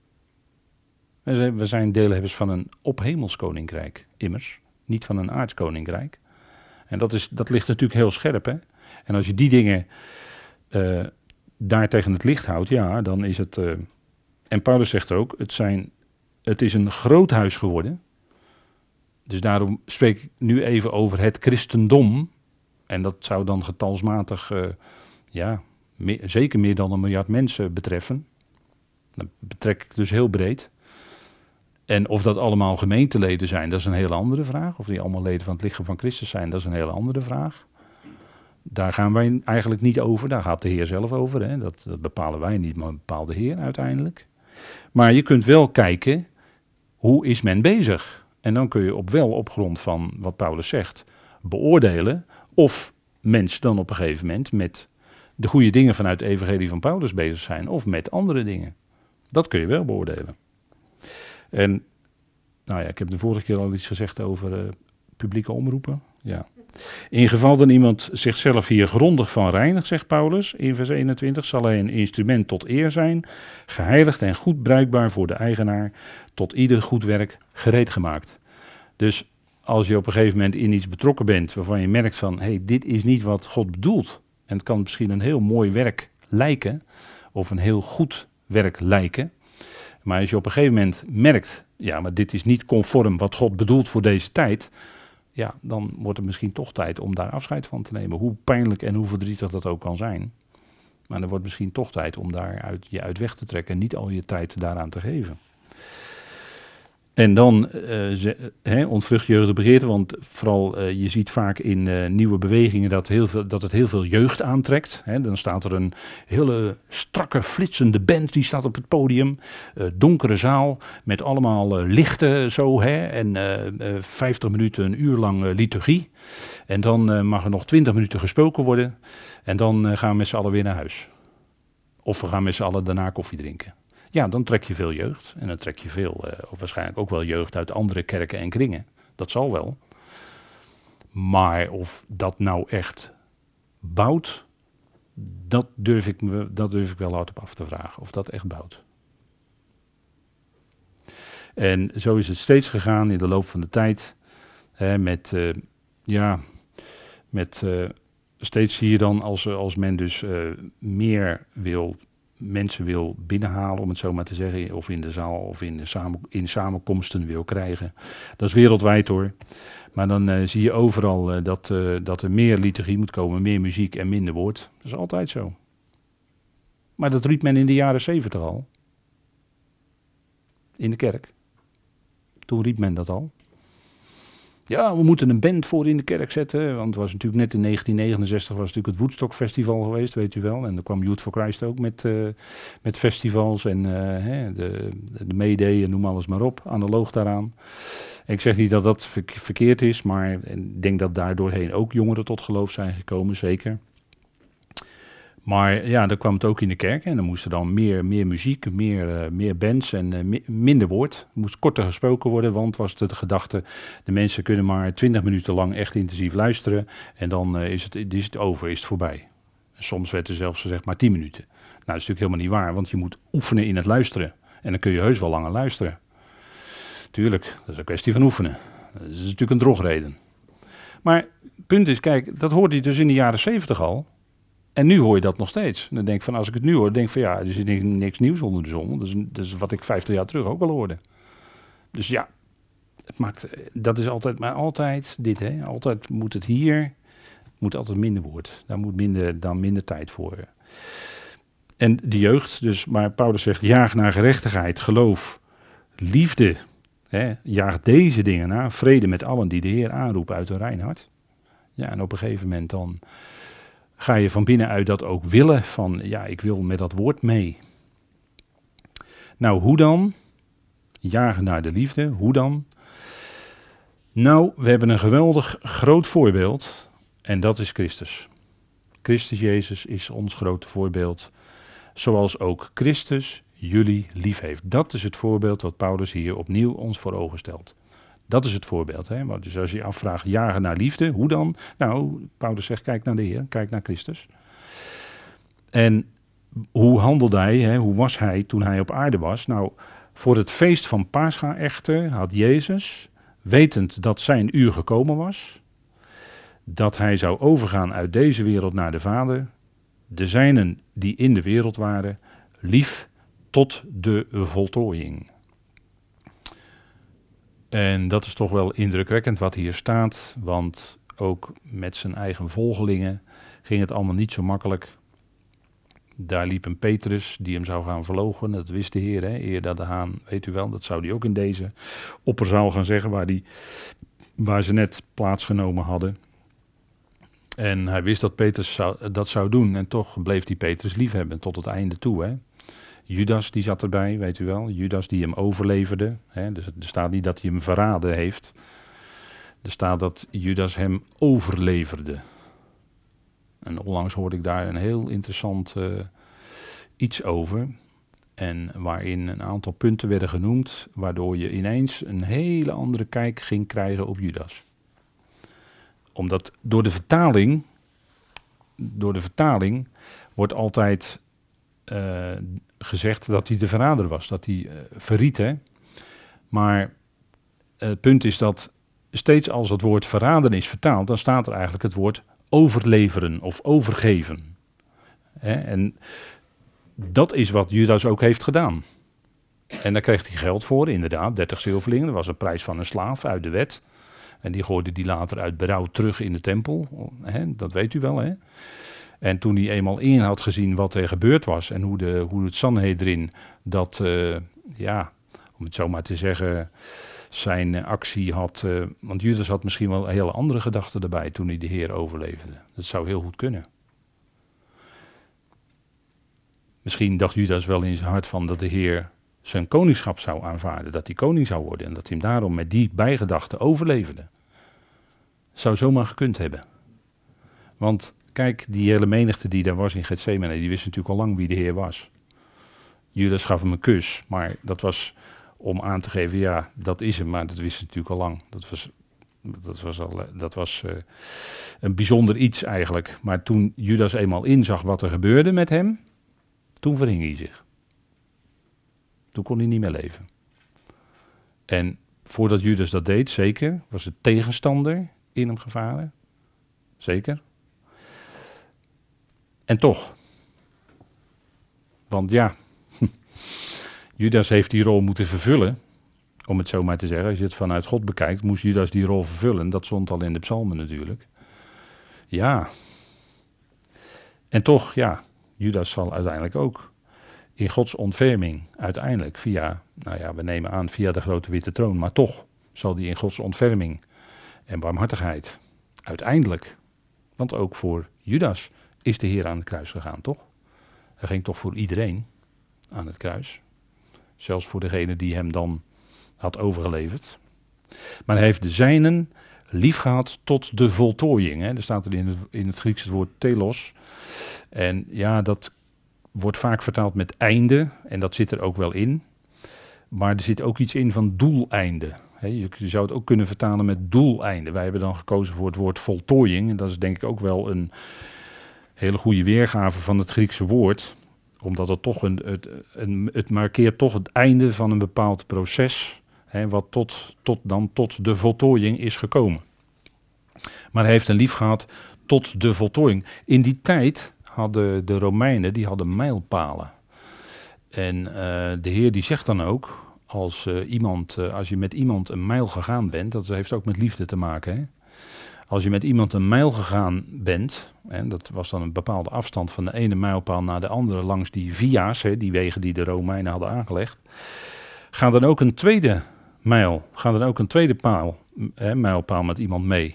We zijn deelhebbers van een ophemels koninkrijk, immers. Niet van een aards koninkrijk. En dat, is, dat ligt natuurlijk heel scherp, hè. En als je die dingen uh, daar tegen het licht houdt, ja, dan is het... Uh, en Paulus zegt ook, het, zijn, het is een groot huis geworden. Dus daarom spreek ik nu even over het christendom. En dat zou dan getalsmatig, uh, ja, meer, zeker meer dan een miljard mensen betreffen. Dat betrek ik dus heel breed. En of dat allemaal gemeenteleden zijn, dat is een hele andere vraag. Of die allemaal leden van het lichaam van Christus zijn, dat is een hele andere vraag. Daar gaan wij eigenlijk niet over, daar gaat de Heer zelf over. Hè? Dat, dat bepalen wij niet, maar bepaalt de Heer uiteindelijk. Maar je kunt wel kijken, hoe is men bezig? En dan kun je op wel op grond van wat Paulus zegt beoordelen of mensen dan op een gegeven moment met de goede dingen vanuit de evangelie van Paulus bezig zijn of met andere dingen. Dat kun je wel beoordelen. En nou ja, ik heb de vorige keer al iets gezegd over uh, publieke omroepen. Ja. In geval dat iemand zichzelf hier grondig van reinigt, zegt Paulus in vers eenentwintig, zal hij een instrument tot eer zijn, geheiligd en goed bruikbaar voor de eigenaar, tot ieder goed werk gereed gemaakt. Dus als je op een gegeven moment in iets betrokken bent waarvan je merkt van, hé, hey, dit is niet wat God bedoelt. En het kan misschien een heel mooi werk lijken, of een heel goed werk lijken. Maar als je op een gegeven moment merkt, ja, maar dit is niet conform wat God bedoelt voor deze tijd, ja, dan wordt het misschien toch tijd om daar afscheid van te nemen. Hoe pijnlijk en hoe verdrietig dat ook kan zijn. Maar er wordt misschien toch tijd om daar uit, je uit weg te trekken en niet al je tijd daaraan te geven. En dan uh, ze, he, ontvlucht jeugd de begeerte, want vooral uh, je ziet vaak in uh, nieuwe bewegingen dat, heel veel, dat het heel veel jeugd aantrekt. He, dan staat er een hele strakke, flitsende band, die staat op het podium. Uh, donkere zaal met allemaal uh, lichten zo, he, en uh, uh, vijftig minuten, een uur lang uh, liturgie. En dan uh, mag er nog twintig minuten gesproken worden en dan uh, gaan we met z'n allen weer naar huis. Of we gaan met z'n allen daarna koffie drinken. Ja, dan trek je veel jeugd. En dan trek je veel, uh, of waarschijnlijk ook wel jeugd uit andere kerken en kringen. Dat zal wel. Maar of dat nou echt bouwt, dat durf ik, me, dat durf ik wel hardop af te vragen. Of dat echt bouwt. En zo is het steeds gegaan in de loop van de tijd. Hè, met, uh, ja, met uh, steeds zie je dan als, als men dus uh, meer wil mensen wil binnenhalen, om het zo maar te zeggen, of in de zaal of in, de samen, in samenkomsten wil krijgen. Dat is wereldwijd hoor. Maar dan uh, zie je overal uh, dat, uh, dat er meer liturgie moet komen, meer muziek en minder woord. Dat is altijd zo. Maar dat riep men in de jaren zeventig al. In de kerk. Toen riep men dat al. Ja, we moeten een band voor in de kerk zetten, want het was natuurlijk net in negentien negenenzestig was natuurlijk het Woodstock Festival geweest, weet u wel. En dan kwam Youth for Christ ook met, uh, met festivals en uh, hè, de, de Mayday en noem alles maar op, analoog daaraan. En ik zeg niet dat dat verkeerd is, maar ik denk dat daardoorheen ook jongeren tot geloof zijn gekomen, zeker. Maar ja, dan kwam het ook in de kerk en dan moest er dan meer, meer muziek, meer, uh, meer bands en uh, mi- minder woord. Er moest korter gesproken worden, want was het de gedachte, de mensen kunnen maar twintig minuten lang echt intensief luisteren en dan uh, is, het, is het over, is het voorbij. En soms werd er zelfs gezegd maar tien minuten. Nou, dat is natuurlijk helemaal niet waar, want je moet oefenen in het luisteren. En dan kun je heus wel langer luisteren. Tuurlijk, dat is een kwestie van oefenen. Dat is natuurlijk een drogreden. Maar het punt is, kijk, dat hoorde je dus in de jaren zeventig al. En nu hoor je dat nog steeds. En dan denk ik van, als ik het nu hoor, denk ik van ja, er is niks nieuws onder de zon. Dat is, dat is wat ik vijftig jaar terug ook al hoorde. Dus ja, het maakt, dat is altijd, maar altijd dit, hè. Altijd moet het hier, moet altijd minder woord. Daar moet minder, dan minder tijd voor. En de jeugd, dus, maar Paulus zegt, jaag naar gerechtigheid, geloof, liefde. Hè, jaag deze dingen na, vrede met allen die de Heer aanroepen uit hun rein hart. Ja, en op een gegeven moment dan ga je van binnenuit dat ook willen van, ja, ik wil met dat woord mee. Nou, hoe dan? Jagen naar de liefde, hoe dan? Nou, we hebben een geweldig groot voorbeeld en dat is Christus. Christus Jezus is ons grote voorbeeld, zoals ook Christus jullie lief heeft. Dat is het voorbeeld wat Paulus hier opnieuw ons voor ogen stelt. Dat is het voorbeeld. Hè? Maar dus als je je afvraagt, jagen naar liefde, hoe dan? Nou, Paulus zegt, kijk naar de Heer, kijk naar Christus. En hoe handelde hij, hè? Hoe was hij toen hij op aarde was? Nou, voor het feest van Pascha echter had Jezus, wetend dat zijn uur gekomen was, dat hij zou overgaan uit deze wereld naar de Vader, de zijnen die in de wereld waren, lief tot de voltooiing. En dat is toch wel indrukwekkend wat hier staat, want ook met zijn eigen volgelingen ging het allemaal niet zo makkelijk. Daar liep een Petrus die hem zou gaan verloochenen, dat wist de Heer, hè? Eer dat de haan, weet u wel, dat zou hij ook in deze opperzaal gaan zeggen, waar, die, waar ze net plaatsgenomen hadden. En hij wist dat Petrus zou, dat zou doen. En toch bleef hij Petrus liefhebben tot het einde toe. Hè? Judas die zat erbij, weet u wel. Judas die hem overleverde. Hè? Dus er staat niet dat hij hem verraden heeft. Er staat dat Judas hem overleverde. En onlangs hoorde ik daar een heel interessant uh, iets over. En waarin een aantal punten werden genoemd, waardoor je ineens een hele andere kijk ging krijgen op Judas. Omdat door de vertaling, door de vertaling wordt altijd uh, gezegd dat hij de verrader was, dat hij uh, verriet. Hè? Maar uh, het punt is dat steeds als het woord verraden is vertaald, dan staat er eigenlijk het woord overleveren of overgeven. Hè? En dat is wat Judas ook heeft gedaan. En daar kreeg hij geld voor, inderdaad, dertig zilverlingen. Dat was een prijs van een slaaf uit de wet. En die gooide hij later uit berouw terug in de tempel. Hè? Dat weet u wel, hè? En toen hij eenmaal in had gezien wat er gebeurd was en hoe, de, hoe het Sanhedrin dat, uh, ja, om het zo maar te zeggen, zijn uh, actie had. Uh, want Judas had misschien wel hele andere gedachten erbij toen hij de Heer overleefde. Dat zou heel goed kunnen. Misschien dacht Judas wel in zijn hart van dat de Heer zijn koningschap zou aanvaarden, dat hij koning zou worden en dat hij hem daarom met die bijgedachten overleefde. Zou zomaar gekund hebben. Want kijk, die hele menigte die daar was in Getsemane, die wist natuurlijk al lang wie de Heer was. Judas gaf hem een kus, maar dat was om aan te geven, ja, dat is hem, maar dat wist hij natuurlijk al lang. Dat was, dat was, al, dat was uh, een bijzonder iets eigenlijk. Maar toen Judas eenmaal inzag wat er gebeurde met hem, toen verhing hij zich. Toen kon hij niet meer leven. En voordat Judas dat deed, zeker, was de tegenstander in hem gevaren. Zeker. En toch. Want ja, Judas heeft die rol moeten vervullen. Om het zo maar te zeggen, als je het vanuit God bekijkt, moest Judas die rol vervullen. Dat stond al in de psalmen natuurlijk. Ja. En toch, ja, Judas zal uiteindelijk ook in Gods ontferming, uiteindelijk via, nou ja, we nemen aan via de grote witte troon, maar toch zal die in Gods ontferming en barmhartigheid, uiteindelijk, want ook voor Judas is de Heer aan het kruis gegaan, toch? Hij ging toch voor iedereen aan het kruis, zelfs voor degene die hem dan had overgeleverd. Maar hij heeft de zijnen lief gehad tot de voltooiing. Hè? Er staat er in het, in het Grieks het woord telos. En ja, dat wordt vaak vertaald met einde, en dat zit er ook wel in. Maar er zit ook iets in van doeleinde. He, je, je zou het ook kunnen vertalen met doeleinde. Wij hebben dan gekozen voor het woord voltooiing. En dat is denk ik ook wel een hele goede weergave van het Griekse woord. Omdat het toch een, het, een, het markeert toch het einde van een bepaald proces. He, wat tot, tot dan tot de voltooiing is gekomen. Maar hij heeft een lief gehad tot de voltooiing. In die tijd hadden de Romeinen, die hadden mijlpalen. En uh, de Heer die zegt dan ook, als, uh, iemand, uh, als je met iemand een mijl gegaan bent, dat heeft ook met liefde te maken. Hè? Als je met iemand een mijl gegaan bent, hè, dat was dan een bepaalde afstand van de ene mijlpaal naar de andere langs die via's, hè, die wegen die de Romeinen hadden aangelegd, ga dan ook een tweede mijl, ga dan ook een tweede paal, hè, mijlpaal met iemand mee.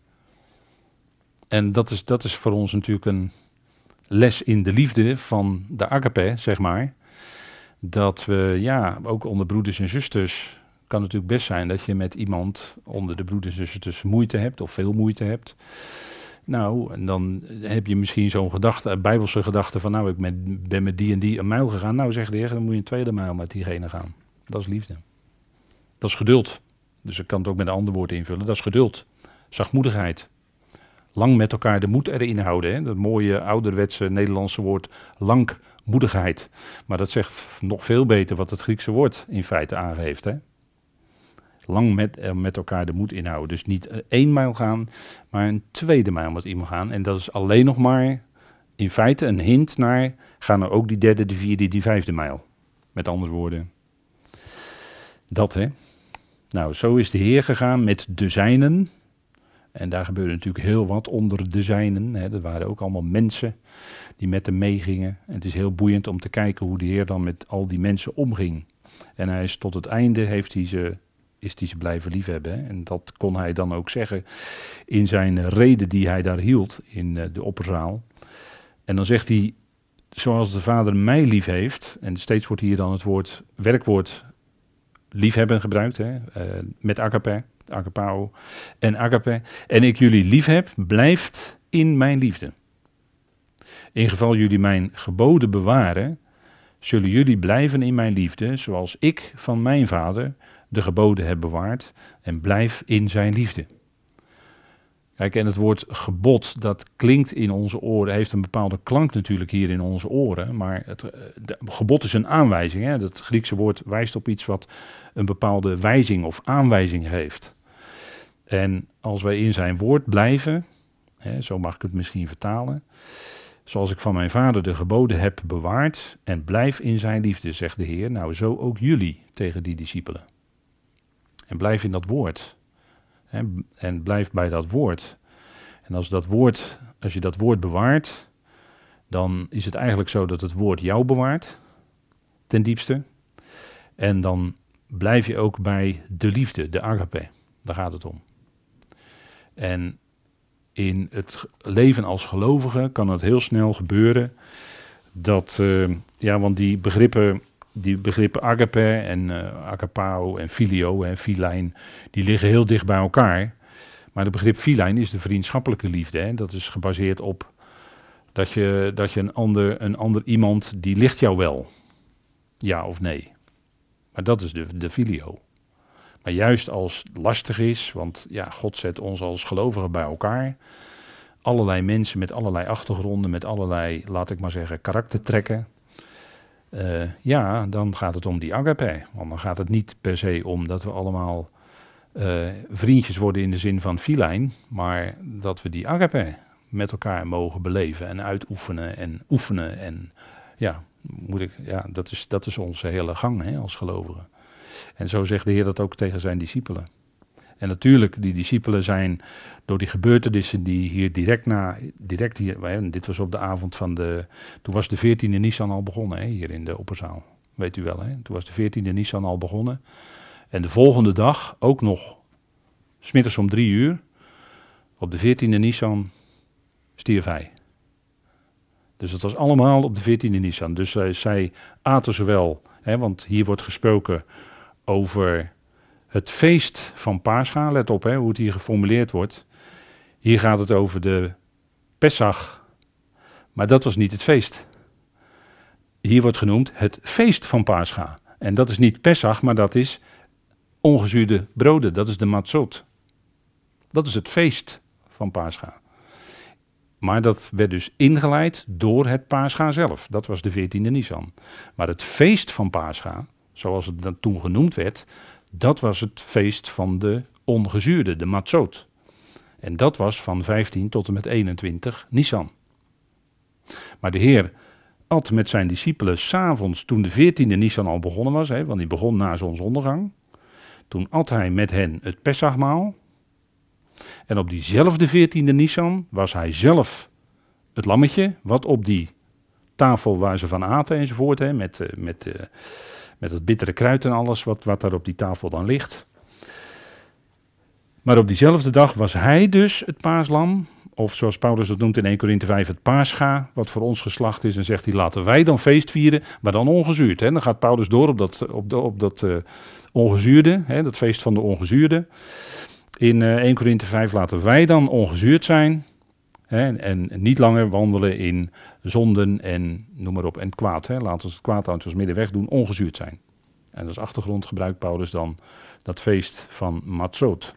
En dat is, dat is voor ons natuurlijk een les in de liefde van de agape, zeg maar. Dat we, ja, ook onder broeders en zusters, kan het natuurlijk best zijn dat je met iemand onder de broeders en zusters moeite hebt, of veel moeite hebt. Nou, en dan heb je misschien zo'n gedachte, een bijbelse gedachte van, nou, ik ben, ben met die en die een mijl gegaan. Nou, zegt de Heer, dan moet je een tweede mijl met diegene gaan. Dat is liefde. Dat is geduld. Dus ik kan het ook met een ander woord invullen. Dat is geduld. Zachtmoedigheid. Lang met elkaar de moed erin houden. Hè? Dat mooie ouderwetse Nederlandse woord langmoedigheid. Maar dat zegt nog veel beter wat het Griekse woord in feite aangeeft. Hè? Lang met, met elkaar de moed inhouden. Dus niet één mijl gaan, maar een tweede mijl met iemand gaan. En dat is alleen nog maar in feite een hint naar, gaan er ook die derde, die vierde, die vijfde mijl. Met andere woorden. Dat hè. Nou, zo is de Heer gegaan met de zijnen. En daar gebeurde natuurlijk heel wat onder de zijnen. Hè. Er waren ook allemaal mensen die met hem meegingen. En het is heel boeiend om te kijken hoe de Heer dan met al die mensen omging. En hij is tot het einde, heeft hij ze is hij ze blijven liefhebben. Hè? En dat kon hij dan ook zeggen in zijn reden die hij daar hield in uh, de opperzaal. En dan zegt hij, zoals de Vader mij lief heeft, en steeds wordt hier dan het woord, werkwoord liefhebben gebruikt, hè? Uh, met agape, agapao en agape. En ik jullie lief heb, blijft in mijn liefde. In geval jullie mijn geboden bewaren, zullen jullie blijven in mijn liefde, zoals ik van mijn Vader de geboden heb bewaard en blijf in zijn liefde. Kijk, en het woord gebod, dat klinkt in onze oren, heeft een bepaalde klank natuurlijk hier in onze oren, maar het de, gebod is een aanwijzing. Hè? Dat Griekse woord wijst op iets wat een bepaalde wijzing of aanwijzing heeft. En als wij in zijn woord blijven, hè, zo mag ik het misschien vertalen, zoals ik van mijn Vader de geboden heb bewaard en blijf in zijn liefde, zegt de Heer, nou zo ook jullie tegen die discipelen. En blijf in dat woord. Hè, en blijf bij dat woord. En als, dat woord, als je dat woord bewaart, dan is het eigenlijk zo dat het woord jou bewaart, ten diepste. En dan blijf je ook bij de liefde, de agape. Daar gaat het om. En in het leven als gelovige kan het heel snel gebeuren dat, uh, ja, want die begrippen, die begrippen agape en uh, agapao en filio en filijn, die liggen heel dicht bij elkaar. Maar het begrip filijn is de vriendschappelijke liefde. Hè? Dat is gebaseerd op dat je, dat je een, ander, een ander iemand, die ligt jou wel. Ja of nee. Maar dat is de, de filio. Maar juist als het lastig is, want ja, God zet ons als gelovigen bij elkaar. Allerlei mensen met allerlei achtergronden, met allerlei, laat ik maar zeggen, karaktertrekken. Uh, ja, dan gaat het om die agape. Want dan gaat het niet per se om dat we allemaal uh, vriendjes worden in de zin van filijn, maar dat we die agape met elkaar mogen beleven en uitoefenen en oefenen. En ja, moet ik, ja dat, is, dat is onze hele gang, hè, als gelovigen. En zo zegt de Heer dat ook tegen zijn discipelen. En natuurlijk, die discipelen zijn door die gebeurtenissen die hier direct na, direct hier, hè, dit was op de avond van de, toen was de veertiende Nisan al begonnen, hè, hier in de opperzaal. Weet u wel, hè? Toen was de veertiende Nisan al begonnen. En de volgende dag, ook nog, 's middags om drie uur, op de veertiende Nisan, stierf hij. Dus dat was allemaal op de veertiende Nisan. Dus uh, zij aten zowel, hè, want hier wordt gesproken over het feest van Pascha. Let op, hè, hoe het hier geformuleerd wordt. Hier gaat het over de Pesach, maar dat was niet het feest. Hier wordt genoemd het feest van Pascha. En dat is niet Pesach, maar dat is ongezuurde broden. Dat is de matzot. Dat is het feest van Pascha. Maar dat werd dus ingeleid door het Pascha zelf. Dat was de veertiende Nisan. Maar het feest van Pascha, zoals het dan toen genoemd werd, dat was het feest van de ongezuurde, de matzot. En dat was van vijftien tot en met eenentwintig Nisan. Maar de Heer at met zijn discipelen 's avonds, toen de veertiende Nisan al begonnen was, hè, want die begon na zonsondergang. Toen at hij met hen het Pesachmaal. En op diezelfde veertiende Nisan was hij zelf het lammetje, wat op die tafel waar ze van aten enzovoort, hè, met, uh, met, uh, met het bittere kruid en alles wat, wat daar op die tafel dan ligt. Maar op diezelfde dag was hij dus het paaslam, of zoals Paulus dat noemt in eerste Korinthe vijf, het Pascha, wat voor ons geslacht is. En zegt hij, laten wij dan feest vieren, maar dan ongezuurd. Hè. Dan gaat Paulus door op dat, op de, op dat uh, ongezuurde, hè, dat feest van de ongezuurde. In uh, eerste Korinthe vijf, laten wij dan ongezuurd zijn, hè, en niet langer wandelen in zonden en noem maar op, en kwaad. Hè. Laten we het kwaad uit ons midden weg doen, ongezuurd zijn. En als achtergrond gebruikt Paulus dan dat feest van Matzot.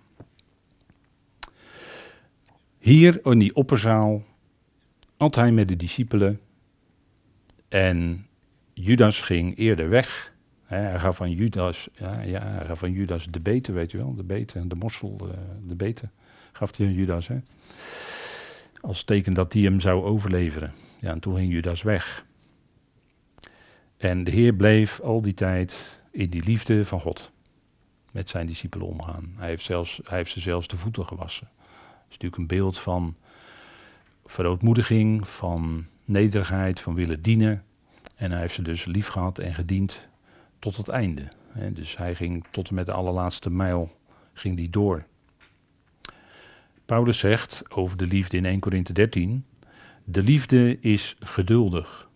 Hier in die opperzaal at hij met de discipelen en Judas ging eerder weg. Hij gaf van Judas, ja, ja, hij gaf van Judas de bete, weet u wel, de bete, de morsel, de, de bete, gaf hij aan Judas, hè. Als teken dat hij hem zou overleveren. Ja, en toen ging Judas weg. En de Heer bleef al die tijd in die liefde van God met zijn discipelen omgaan. Hij heeft, zelfs, hij heeft ze zelfs de voeten gewassen. Dat is natuurlijk een beeld van verootmoediging, van nederigheid, van willen dienen. En hij heeft ze dus lief gehad en gediend tot het einde. Hè, dus hij ging tot en met de allerlaatste mijl ging die door. Paulus zegt over de liefde in Eerste Korinthe dertien, de liefde is geduldig.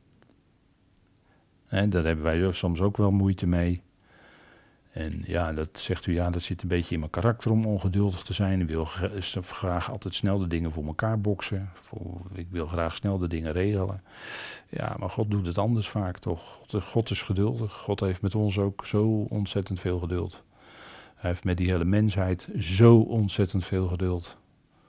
Hè, daar hebben wij soms ook wel moeite mee. En ja, dat zegt u, ja, dat zit een beetje in mijn karakter om ongeduldig te zijn. Ik wil graag altijd snel de dingen voor elkaar boksen. Ik wil graag snel de dingen regelen. Ja, maar God doet het anders vaak toch. God is geduldig. God heeft met ons ook zo ontzettend veel geduld. Hij heeft met die hele mensheid zo ontzettend veel geduld.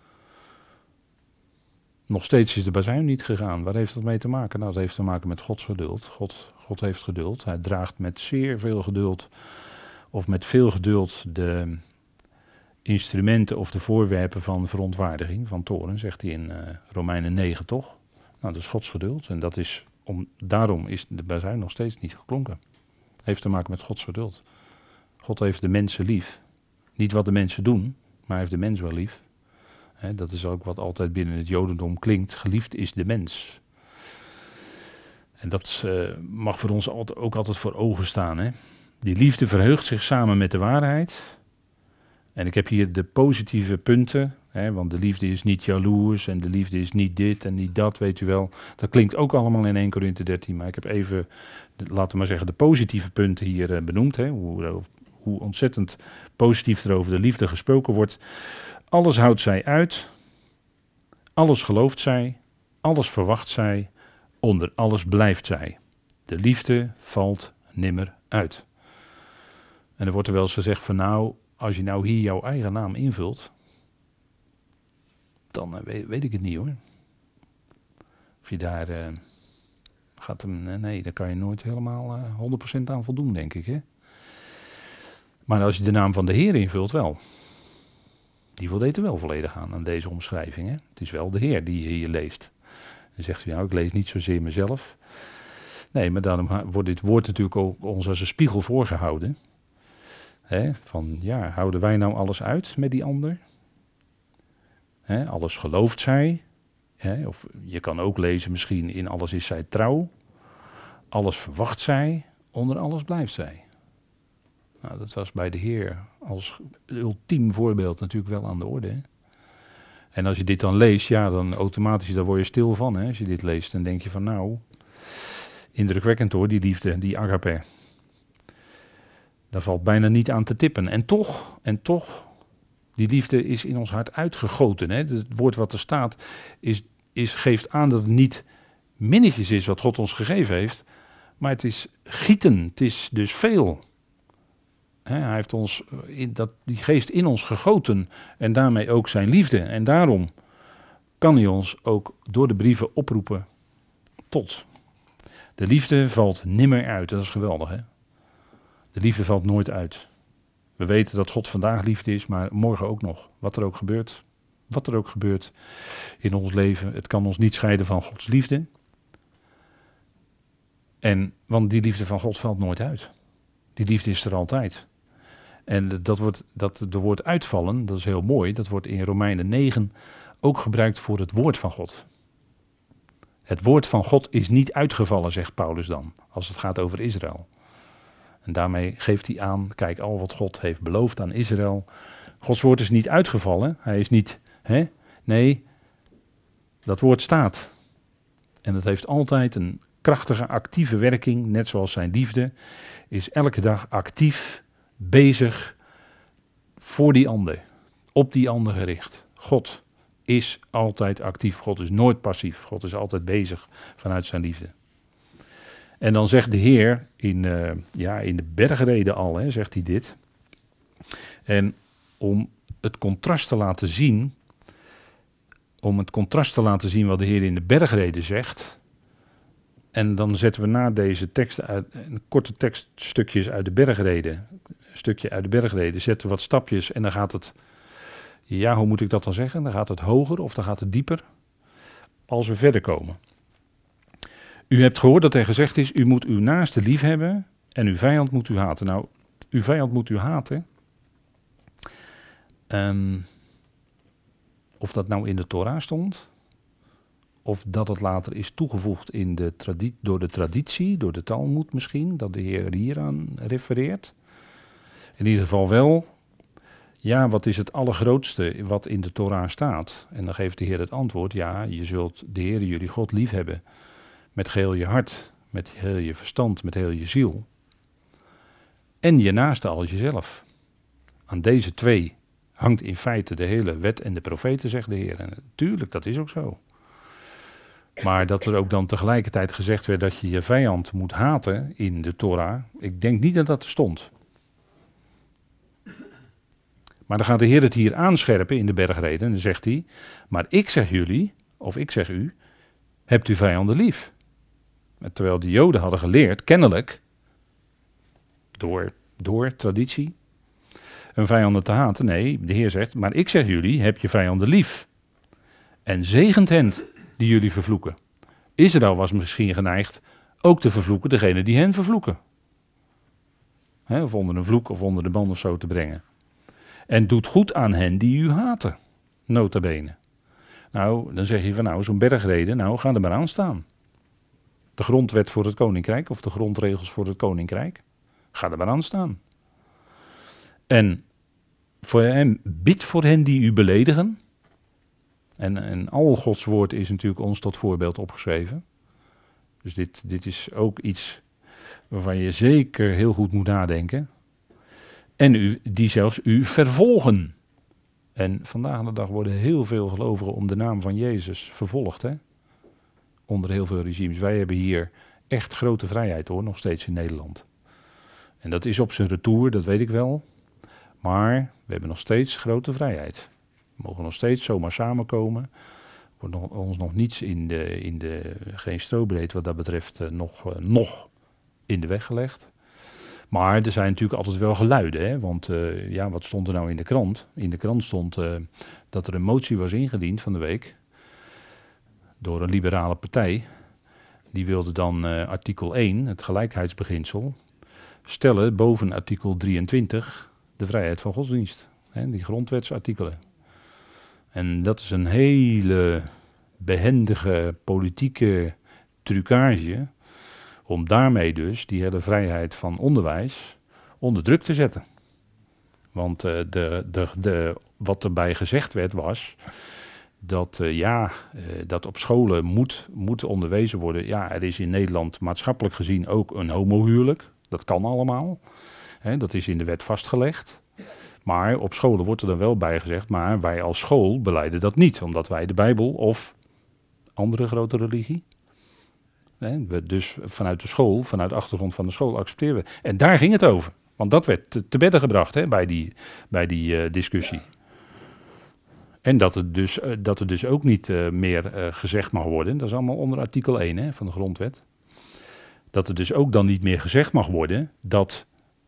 Nog steeds is de bazuin niet gegaan. Waar heeft dat mee te maken? Nou, dat heeft te maken met Gods geduld. God, God heeft geduld. Hij draagt met zeer veel geduld, of met veel geduld, de instrumenten of de voorwerpen van verontwaardiging, van toorn, zegt hij in uh, Romeinen negen, toch? Nou, dat is Gods geduld. En dat is om, daarom is de bazuin nog steeds niet geklonken. Heeft te maken met Gods geduld. God heeft de mensen lief. Niet wat de mensen doen, maar hij heeft de mens wel lief. He, dat is ook wat altijd binnen het Jodendom klinkt. Geliefd is de mens. En dat uh, mag voor ons altijd, ook altijd voor ogen staan. Hè? Die liefde verheugt zich samen met de waarheid. En ik heb hier de positieve punten. Hè, want de liefde is niet jaloers en de liefde is niet dit en niet dat, weet u wel. Dat klinkt ook allemaal in Eerste Korinthe dertien. Maar ik heb even, laten we maar zeggen, de positieve punten hier uh, benoemd. Hè? Hoe, hoe ontzettend positief er over de liefde gesproken wordt. Alles houdt zij uit, alles gelooft zij, alles verwacht zij, onder alles blijft zij. De liefde valt nimmer uit. En er wordt er wel eens gezegd van nou, als je nou hier jouw eigen naam invult, dan uh, weet, weet ik het niet hoor. Of je daar uh, gaat hem, nee, daar kan je nooit helemaal uh, honderd procent aan voldoen, denk ik. Hè? Maar als je de naam van de Heer invult wel. Die voldeed er wel volledig aan, aan deze omschrijving. Hè? Het is wel de Heer die je hier leest. Dan zegt u, nou, ik lees niet zozeer mezelf. Nee, maar daarom wordt dit woord natuurlijk ook ons als een spiegel voorgehouden. Hè? Van, ja, houden wij nou alles uit met die ander? Hè? Alles gelooft zij. Hè? Of je kan ook lezen misschien, in alles is zij trouw. Alles verwacht zij, onder alles blijft zij. Nou, dat was bij de Heer als ultiem voorbeeld natuurlijk wel aan de orde. Hè? En als je dit dan leest, ja, dan automatisch, daar word je stil van. Hè? Als je dit leest, dan denk je van nou, indrukwekkend hoor, die liefde, die agape. Daar valt bijna niet aan te tippen. En toch, en toch, die liefde is in ons hart uitgegoten. Hè? Het woord wat er staat, is, is, geeft aan dat het niet minnetjes is wat God ons gegeven heeft, maar het is gieten, het is dus veel. He, hij heeft ons in dat, die geest in ons gegoten en daarmee ook zijn liefde. En daarom kan hij ons ook door de brieven oproepen tot. De liefde valt nimmer uit, dat is geweldig hè. De liefde valt nooit uit. We weten dat God vandaag liefde is, maar morgen ook nog. Wat er ook gebeurt, wat er ook gebeurt in ons leven, het kan ons niet scheiden van Gods liefde. En, want die liefde van God valt nooit uit. Die liefde is er altijd. En dat wordt, dat de woord uitvallen, dat is heel mooi, dat wordt in Romeinen negen ook gebruikt voor het woord van God. Het woord van God is niet uitgevallen, zegt Paulus dan, als het gaat over Israël. En daarmee geeft hij aan, kijk, al wat God heeft beloofd aan Israël. Gods woord is niet uitgevallen, hij is niet, hè? Nee, dat woord staat. En dat heeft altijd een krachtige, actieve werking, net zoals zijn liefde, is elke dag actief bezig voor die ander, op die ander gericht. God is altijd actief, God is nooit passief, God is altijd bezig vanuit zijn liefde. En dan zegt de Heer in, uh, ja, in de bergreden al, hè, zegt hij dit. En om het contrast te laten zien, om het contrast te laten zien wat de Heer in de bergreden zegt. En dan zetten we na deze teksten uit, een korte tekststukjes uit de bergreden, een stukje uit de bergreden, zetten we wat stapjes en dan gaat het, ja, hoe moet ik dat dan zeggen? Dan gaat het hoger of dan gaat het dieper als we verder komen. U hebt gehoord dat er gezegd is, u moet uw naaste lief hebben en uw vijand moet u haten. Nou, uw vijand moet u haten. Um, of dat nou in de Torah stond, of dat het later is toegevoegd in de tradi- door de traditie, door de Talmud misschien, dat de Heer hieraan refereert. In ieder geval wel, ja, wat is het allergrootste wat in de Torah staat? En dan geeft de Heer het antwoord, ja, je zult de Heer jullie God lief hebben met geheel je hart, met heel je verstand, met heel je ziel. En je naaste als jezelf. Aan deze twee hangt in feite de hele wet en de profeten, zegt de Heer. En natuurlijk, dat is ook zo. Maar dat er ook dan tegelijkertijd gezegd werd dat je je vijand moet haten in de Torah, ik denk niet dat dat er stond. Maar dan gaat de Heer het hier aanscherpen in de bergreden en dan zegt hij, maar ik zeg jullie, of ik zeg u, hebt u vijanden lief. Terwijl de Joden hadden geleerd, kennelijk, door, door traditie, een vijanden te haten. Nee, de Heer zegt, maar ik zeg jullie, heb je vijanden lief. En zegent hen die jullie vervloeken. Israël was misschien geneigd ook te vervloeken degene die hen vervloeken. He, of onder een vloek of onder de band of zo te brengen. En doet goed aan hen die u haten, nota bene. Nou, dan zeg je van nou, zo'n bergreden, nou, ga er maar aan staan. De grondwet voor het koninkrijk, of de grondregels voor het koninkrijk. Ga er maar aan staan. En voor hem, bid voor hen die u beledigen. En, en al Gods woord is natuurlijk ons tot voorbeeld opgeschreven. Dus dit, dit is ook iets waarvan je zeker heel goed moet nadenken. En u, die zelfs u vervolgen. En vandaag de dag worden heel veel gelovigen om de naam van Jezus vervolgd, hè? Onder heel veel regimes. Wij hebben hier echt grote vrijheid hoor, nog steeds in Nederland. En dat is op zijn retour, dat weet ik wel. Maar we hebben nog steeds grote vrijheid. We mogen nog steeds zomaar samenkomen. Er wordt nog, ons nog niets in de, in de geen strobreed wat dat betreft uh, nog, uh, nog in de weg gelegd. Maar er zijn natuurlijk altijd wel geluiden. Hè? Want uh, ja, wat stond er nou in de krant? In de krant stond uh, dat er een motie was ingediend van de week. Door een liberale partij. Die wilde dan uh, artikel één, het gelijkheidsbeginsel, stellen boven artikel drieëntwintig, de vrijheid van godsdienst. Hè, die grondwetsartikelen. En dat is een hele behendige politieke trucage om daarmee dus die hele vrijheid van onderwijs onder druk te zetten. Want uh, de, de, de, wat erbij gezegd werd was dat uh, ja, uh, dat op scholen moet, moet onderwezen worden. Ja, er is in Nederland maatschappelijk gezien ook een homohuwelijk. Dat kan allemaal. Hè, dat is in de wet vastgelegd. Maar op scholen wordt er dan wel bij gezegd, maar wij als school belijden dat niet. Omdat wij de Bijbel of andere grote religie, hè, we dus vanuit de school, vanuit de achtergrond van de school accepteren we. En daar ging het over. Want dat werd te, te bedde gebracht hè, bij die, bij die uh, discussie. En dat het dus, uh, dat er dus ook niet uh, meer uh, gezegd mag worden. Dat is allemaal onder artikel één hè, van de grondwet. Dat er dus ook dan niet meer gezegd mag worden dat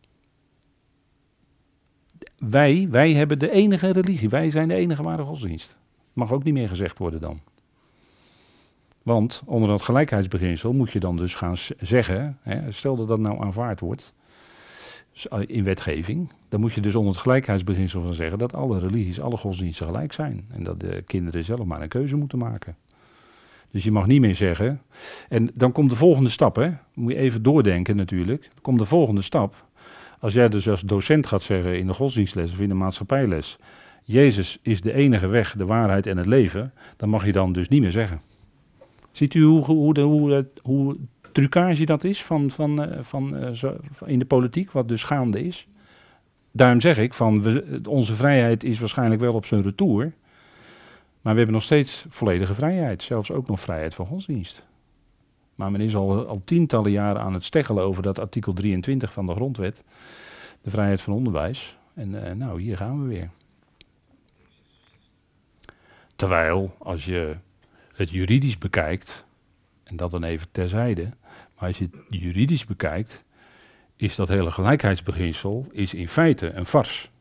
wij, wij hebben de enige religie. Wij zijn de enige ware godsdienst. Mag ook niet meer gezegd worden dan. Want onder dat gelijkheidsbeginsel moet je dan dus gaan zeggen, hè, stel dat dat nou aanvaard wordt in wetgeving, dan moet je dus onder het gelijkheidsbeginsel van zeggen dat alle religies, alle godsdiensten gelijk zijn. En dat de kinderen zelf maar een keuze moeten maken. Dus je mag niet meer zeggen. En dan komt de volgende stap, hè. Moet je even doordenken natuurlijk. Dan komt de volgende stap. Als jij dus als docent gaat zeggen in de godsdienstles of in de maatschappijles, Jezus is de enige weg, de waarheid en het leven, dan mag je dan dus niet meer zeggen. Ziet u hoe, hoe, de, hoe, hoe trucage dat is van, van, van, uh, zo, in de politiek, wat dus gaande is? Daarom zeg ik, van, we, onze vrijheid is waarschijnlijk wel op zijn retour, maar we hebben nog steeds volledige vrijheid, zelfs ook nog vrijheid van godsdienst. Maar men is al, al tientallen jaren aan het steggelen over dat artikel drieëntwintig van de grondwet, de vrijheid van onderwijs. En uh, nou, hier gaan we weer. Terwijl, als je het juridisch bekijkt, en dat dan even terzijde, maar als je het juridisch bekijkt, is dat hele gelijkheidsbeginsel is in feite een fars.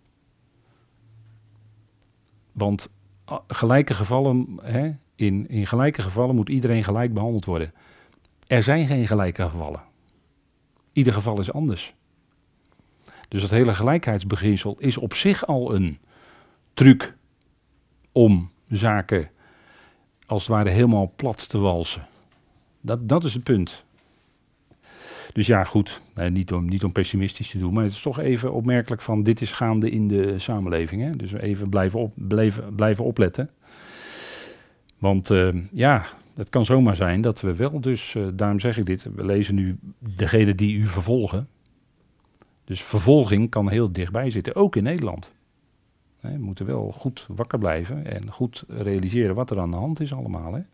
Want gelijke gevallen, hè, in, in gelijke gevallen moet iedereen gelijk behandeld worden. Er zijn geen gelijke gevallen. Ieder geval is anders. Dus het hele gelijkheidsbeginsel is op zich al een truc om zaken als het ware helemaal plat te walsen. Dat, dat is het punt. Dus ja, goed, nee, niet, om, niet om pessimistisch te doen, maar het is toch even opmerkelijk van dit is gaande in de samenleving. Hè? Dus even blijven, op, blijven, blijven opletten. Want uh, ja, het kan zomaar zijn dat we wel dus, uh, daarom zeg ik dit, we lezen nu degene die u vervolgen. Dus vervolging kan heel dichtbij zitten, ook in Nederland. Hè, we moeten wel goed wakker blijven en goed realiseren wat er aan de hand is allemaal. Hè.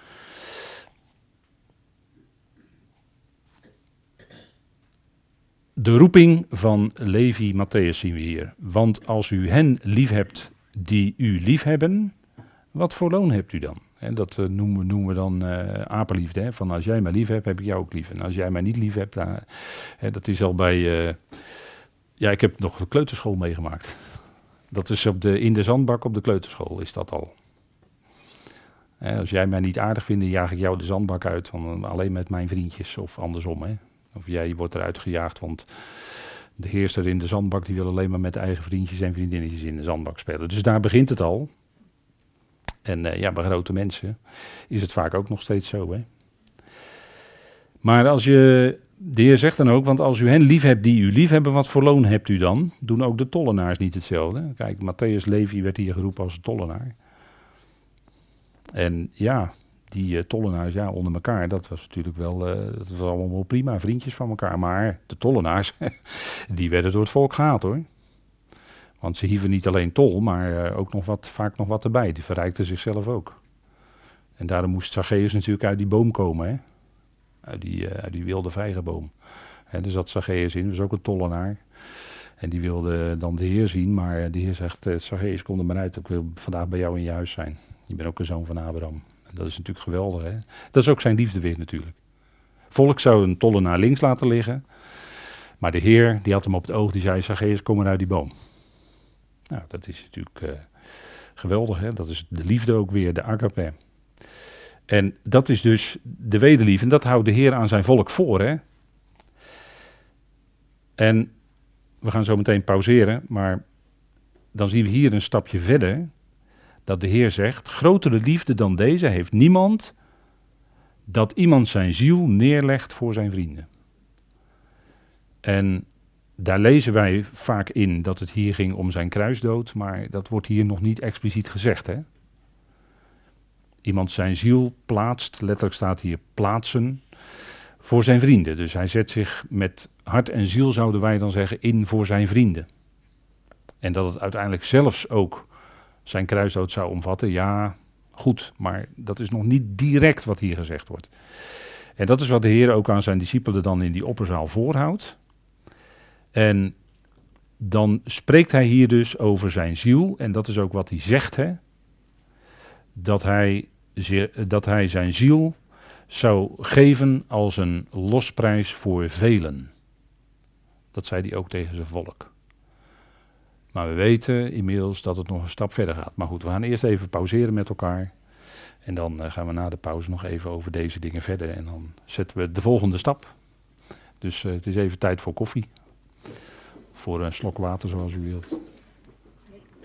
De roeping van Levi Matthäus zien we hier. Want als u hen liefhebt die u liefhebben, wat voor loon hebt u dan? En dat uh, noemen, we, noemen we dan uh, apenliefde. Hè? Van als jij mij lief hebt, heb ik jou ook lief. En als jij mij niet lief hebt, uh, hè, dat is al bij... Uh, ja, ik heb nog de kleuterschool meegemaakt. Dat is op de, in de zandbak op de kleuterschool is dat al. Hè, als jij mij niet aardig vindt, jaag ik jou de zandbak uit. Van, alleen met mijn vriendjes of andersom. Hè? Of jij wordt eruit gejaagd, want de heerser in de zandbak die wil alleen maar met eigen vriendjes en vriendinnetjes in de zandbak spelen. Dus daar begint het al. En uh, ja, bij grote mensen is het vaak ook nog steeds zo. Hè? Maar als je, de Heer zegt dan ook, want als u hen lief hebt die u lief hebben, wat voor loon hebt u dan? Doen ook de tollenaars niet hetzelfde? Kijk, Matthäus Levi werd hier geroepen als tollenaar. En ja, die uh, tollenaars, ja, onder elkaar, dat was natuurlijk wel, uh, dat was allemaal wel prima, vriendjes van elkaar. Maar de tollenaars, die werden door het volk gehaat hoor. Want ze hieven niet alleen tol, maar uh, ook nog wat, vaak nog wat erbij. Die verrijkten zichzelf ook. En daarom moest Zacchaeus natuurlijk uit die boom komen, hè? Uit, die, uh, uit die wilde vijgenboom. En daar zat Zacchaeus in, dat was ook een tollenaar. En die wilde dan de Heer zien, maar de Heer zegt, uh, Zacchaeus, kom er maar uit, ik wil vandaag bij jou in je huis zijn. Je bent ook een zoon van Abraham. En dat is natuurlijk geweldig, hè? Dat is ook zijn liefde weer natuurlijk. Volk zou een tollenaar links laten liggen, maar de Heer, die had hem op het oog, die zei, Zacchaeus, kom maar uit die boom. Nou, dat is natuurlijk uh, geweldig, hè? Dat is de liefde ook weer, de agape. En dat is dus de wederliefde, en dat houdt de Heer aan zijn volk voor, hè? En we gaan zo meteen pauzeren, maar dan zien we hier een stapje verder, dat de Heer zegt, grotere liefde dan deze heeft niemand, dat iemand zijn ziel neerlegt voor zijn vrienden. En daar lezen wij vaak in dat het hier ging om zijn kruisdood, maar dat wordt hier nog niet expliciet gezegd. Hè? Iemand zijn ziel plaatst, letterlijk staat hier plaatsen, voor zijn vrienden. Dus hij zet zich met hart en ziel, zouden wij dan zeggen, in voor zijn vrienden. En dat het uiteindelijk zelfs ook zijn kruisdood zou omvatten, ja, goed, maar dat is nog niet direct wat hier gezegd wordt. En dat is wat de Heer ook aan zijn discipelen dan in die opperzaal voorhoudt. En dan spreekt hij hier dus over zijn ziel, en dat is ook wat hij zegt, hè? Dat hij, dat hij zijn ziel zou geven als een losprijs voor velen. Dat zei hij ook tegen zijn volk. Maar we weten inmiddels dat het nog een stap verder gaat. Maar goed, we gaan eerst even pauzeren met elkaar. En dan uh, gaan we na de pauze nog even over deze dingen verder. En dan zetten we de volgende stap. Dus uh, het is even tijd voor koffie. Voor een slok water zoals u wilt.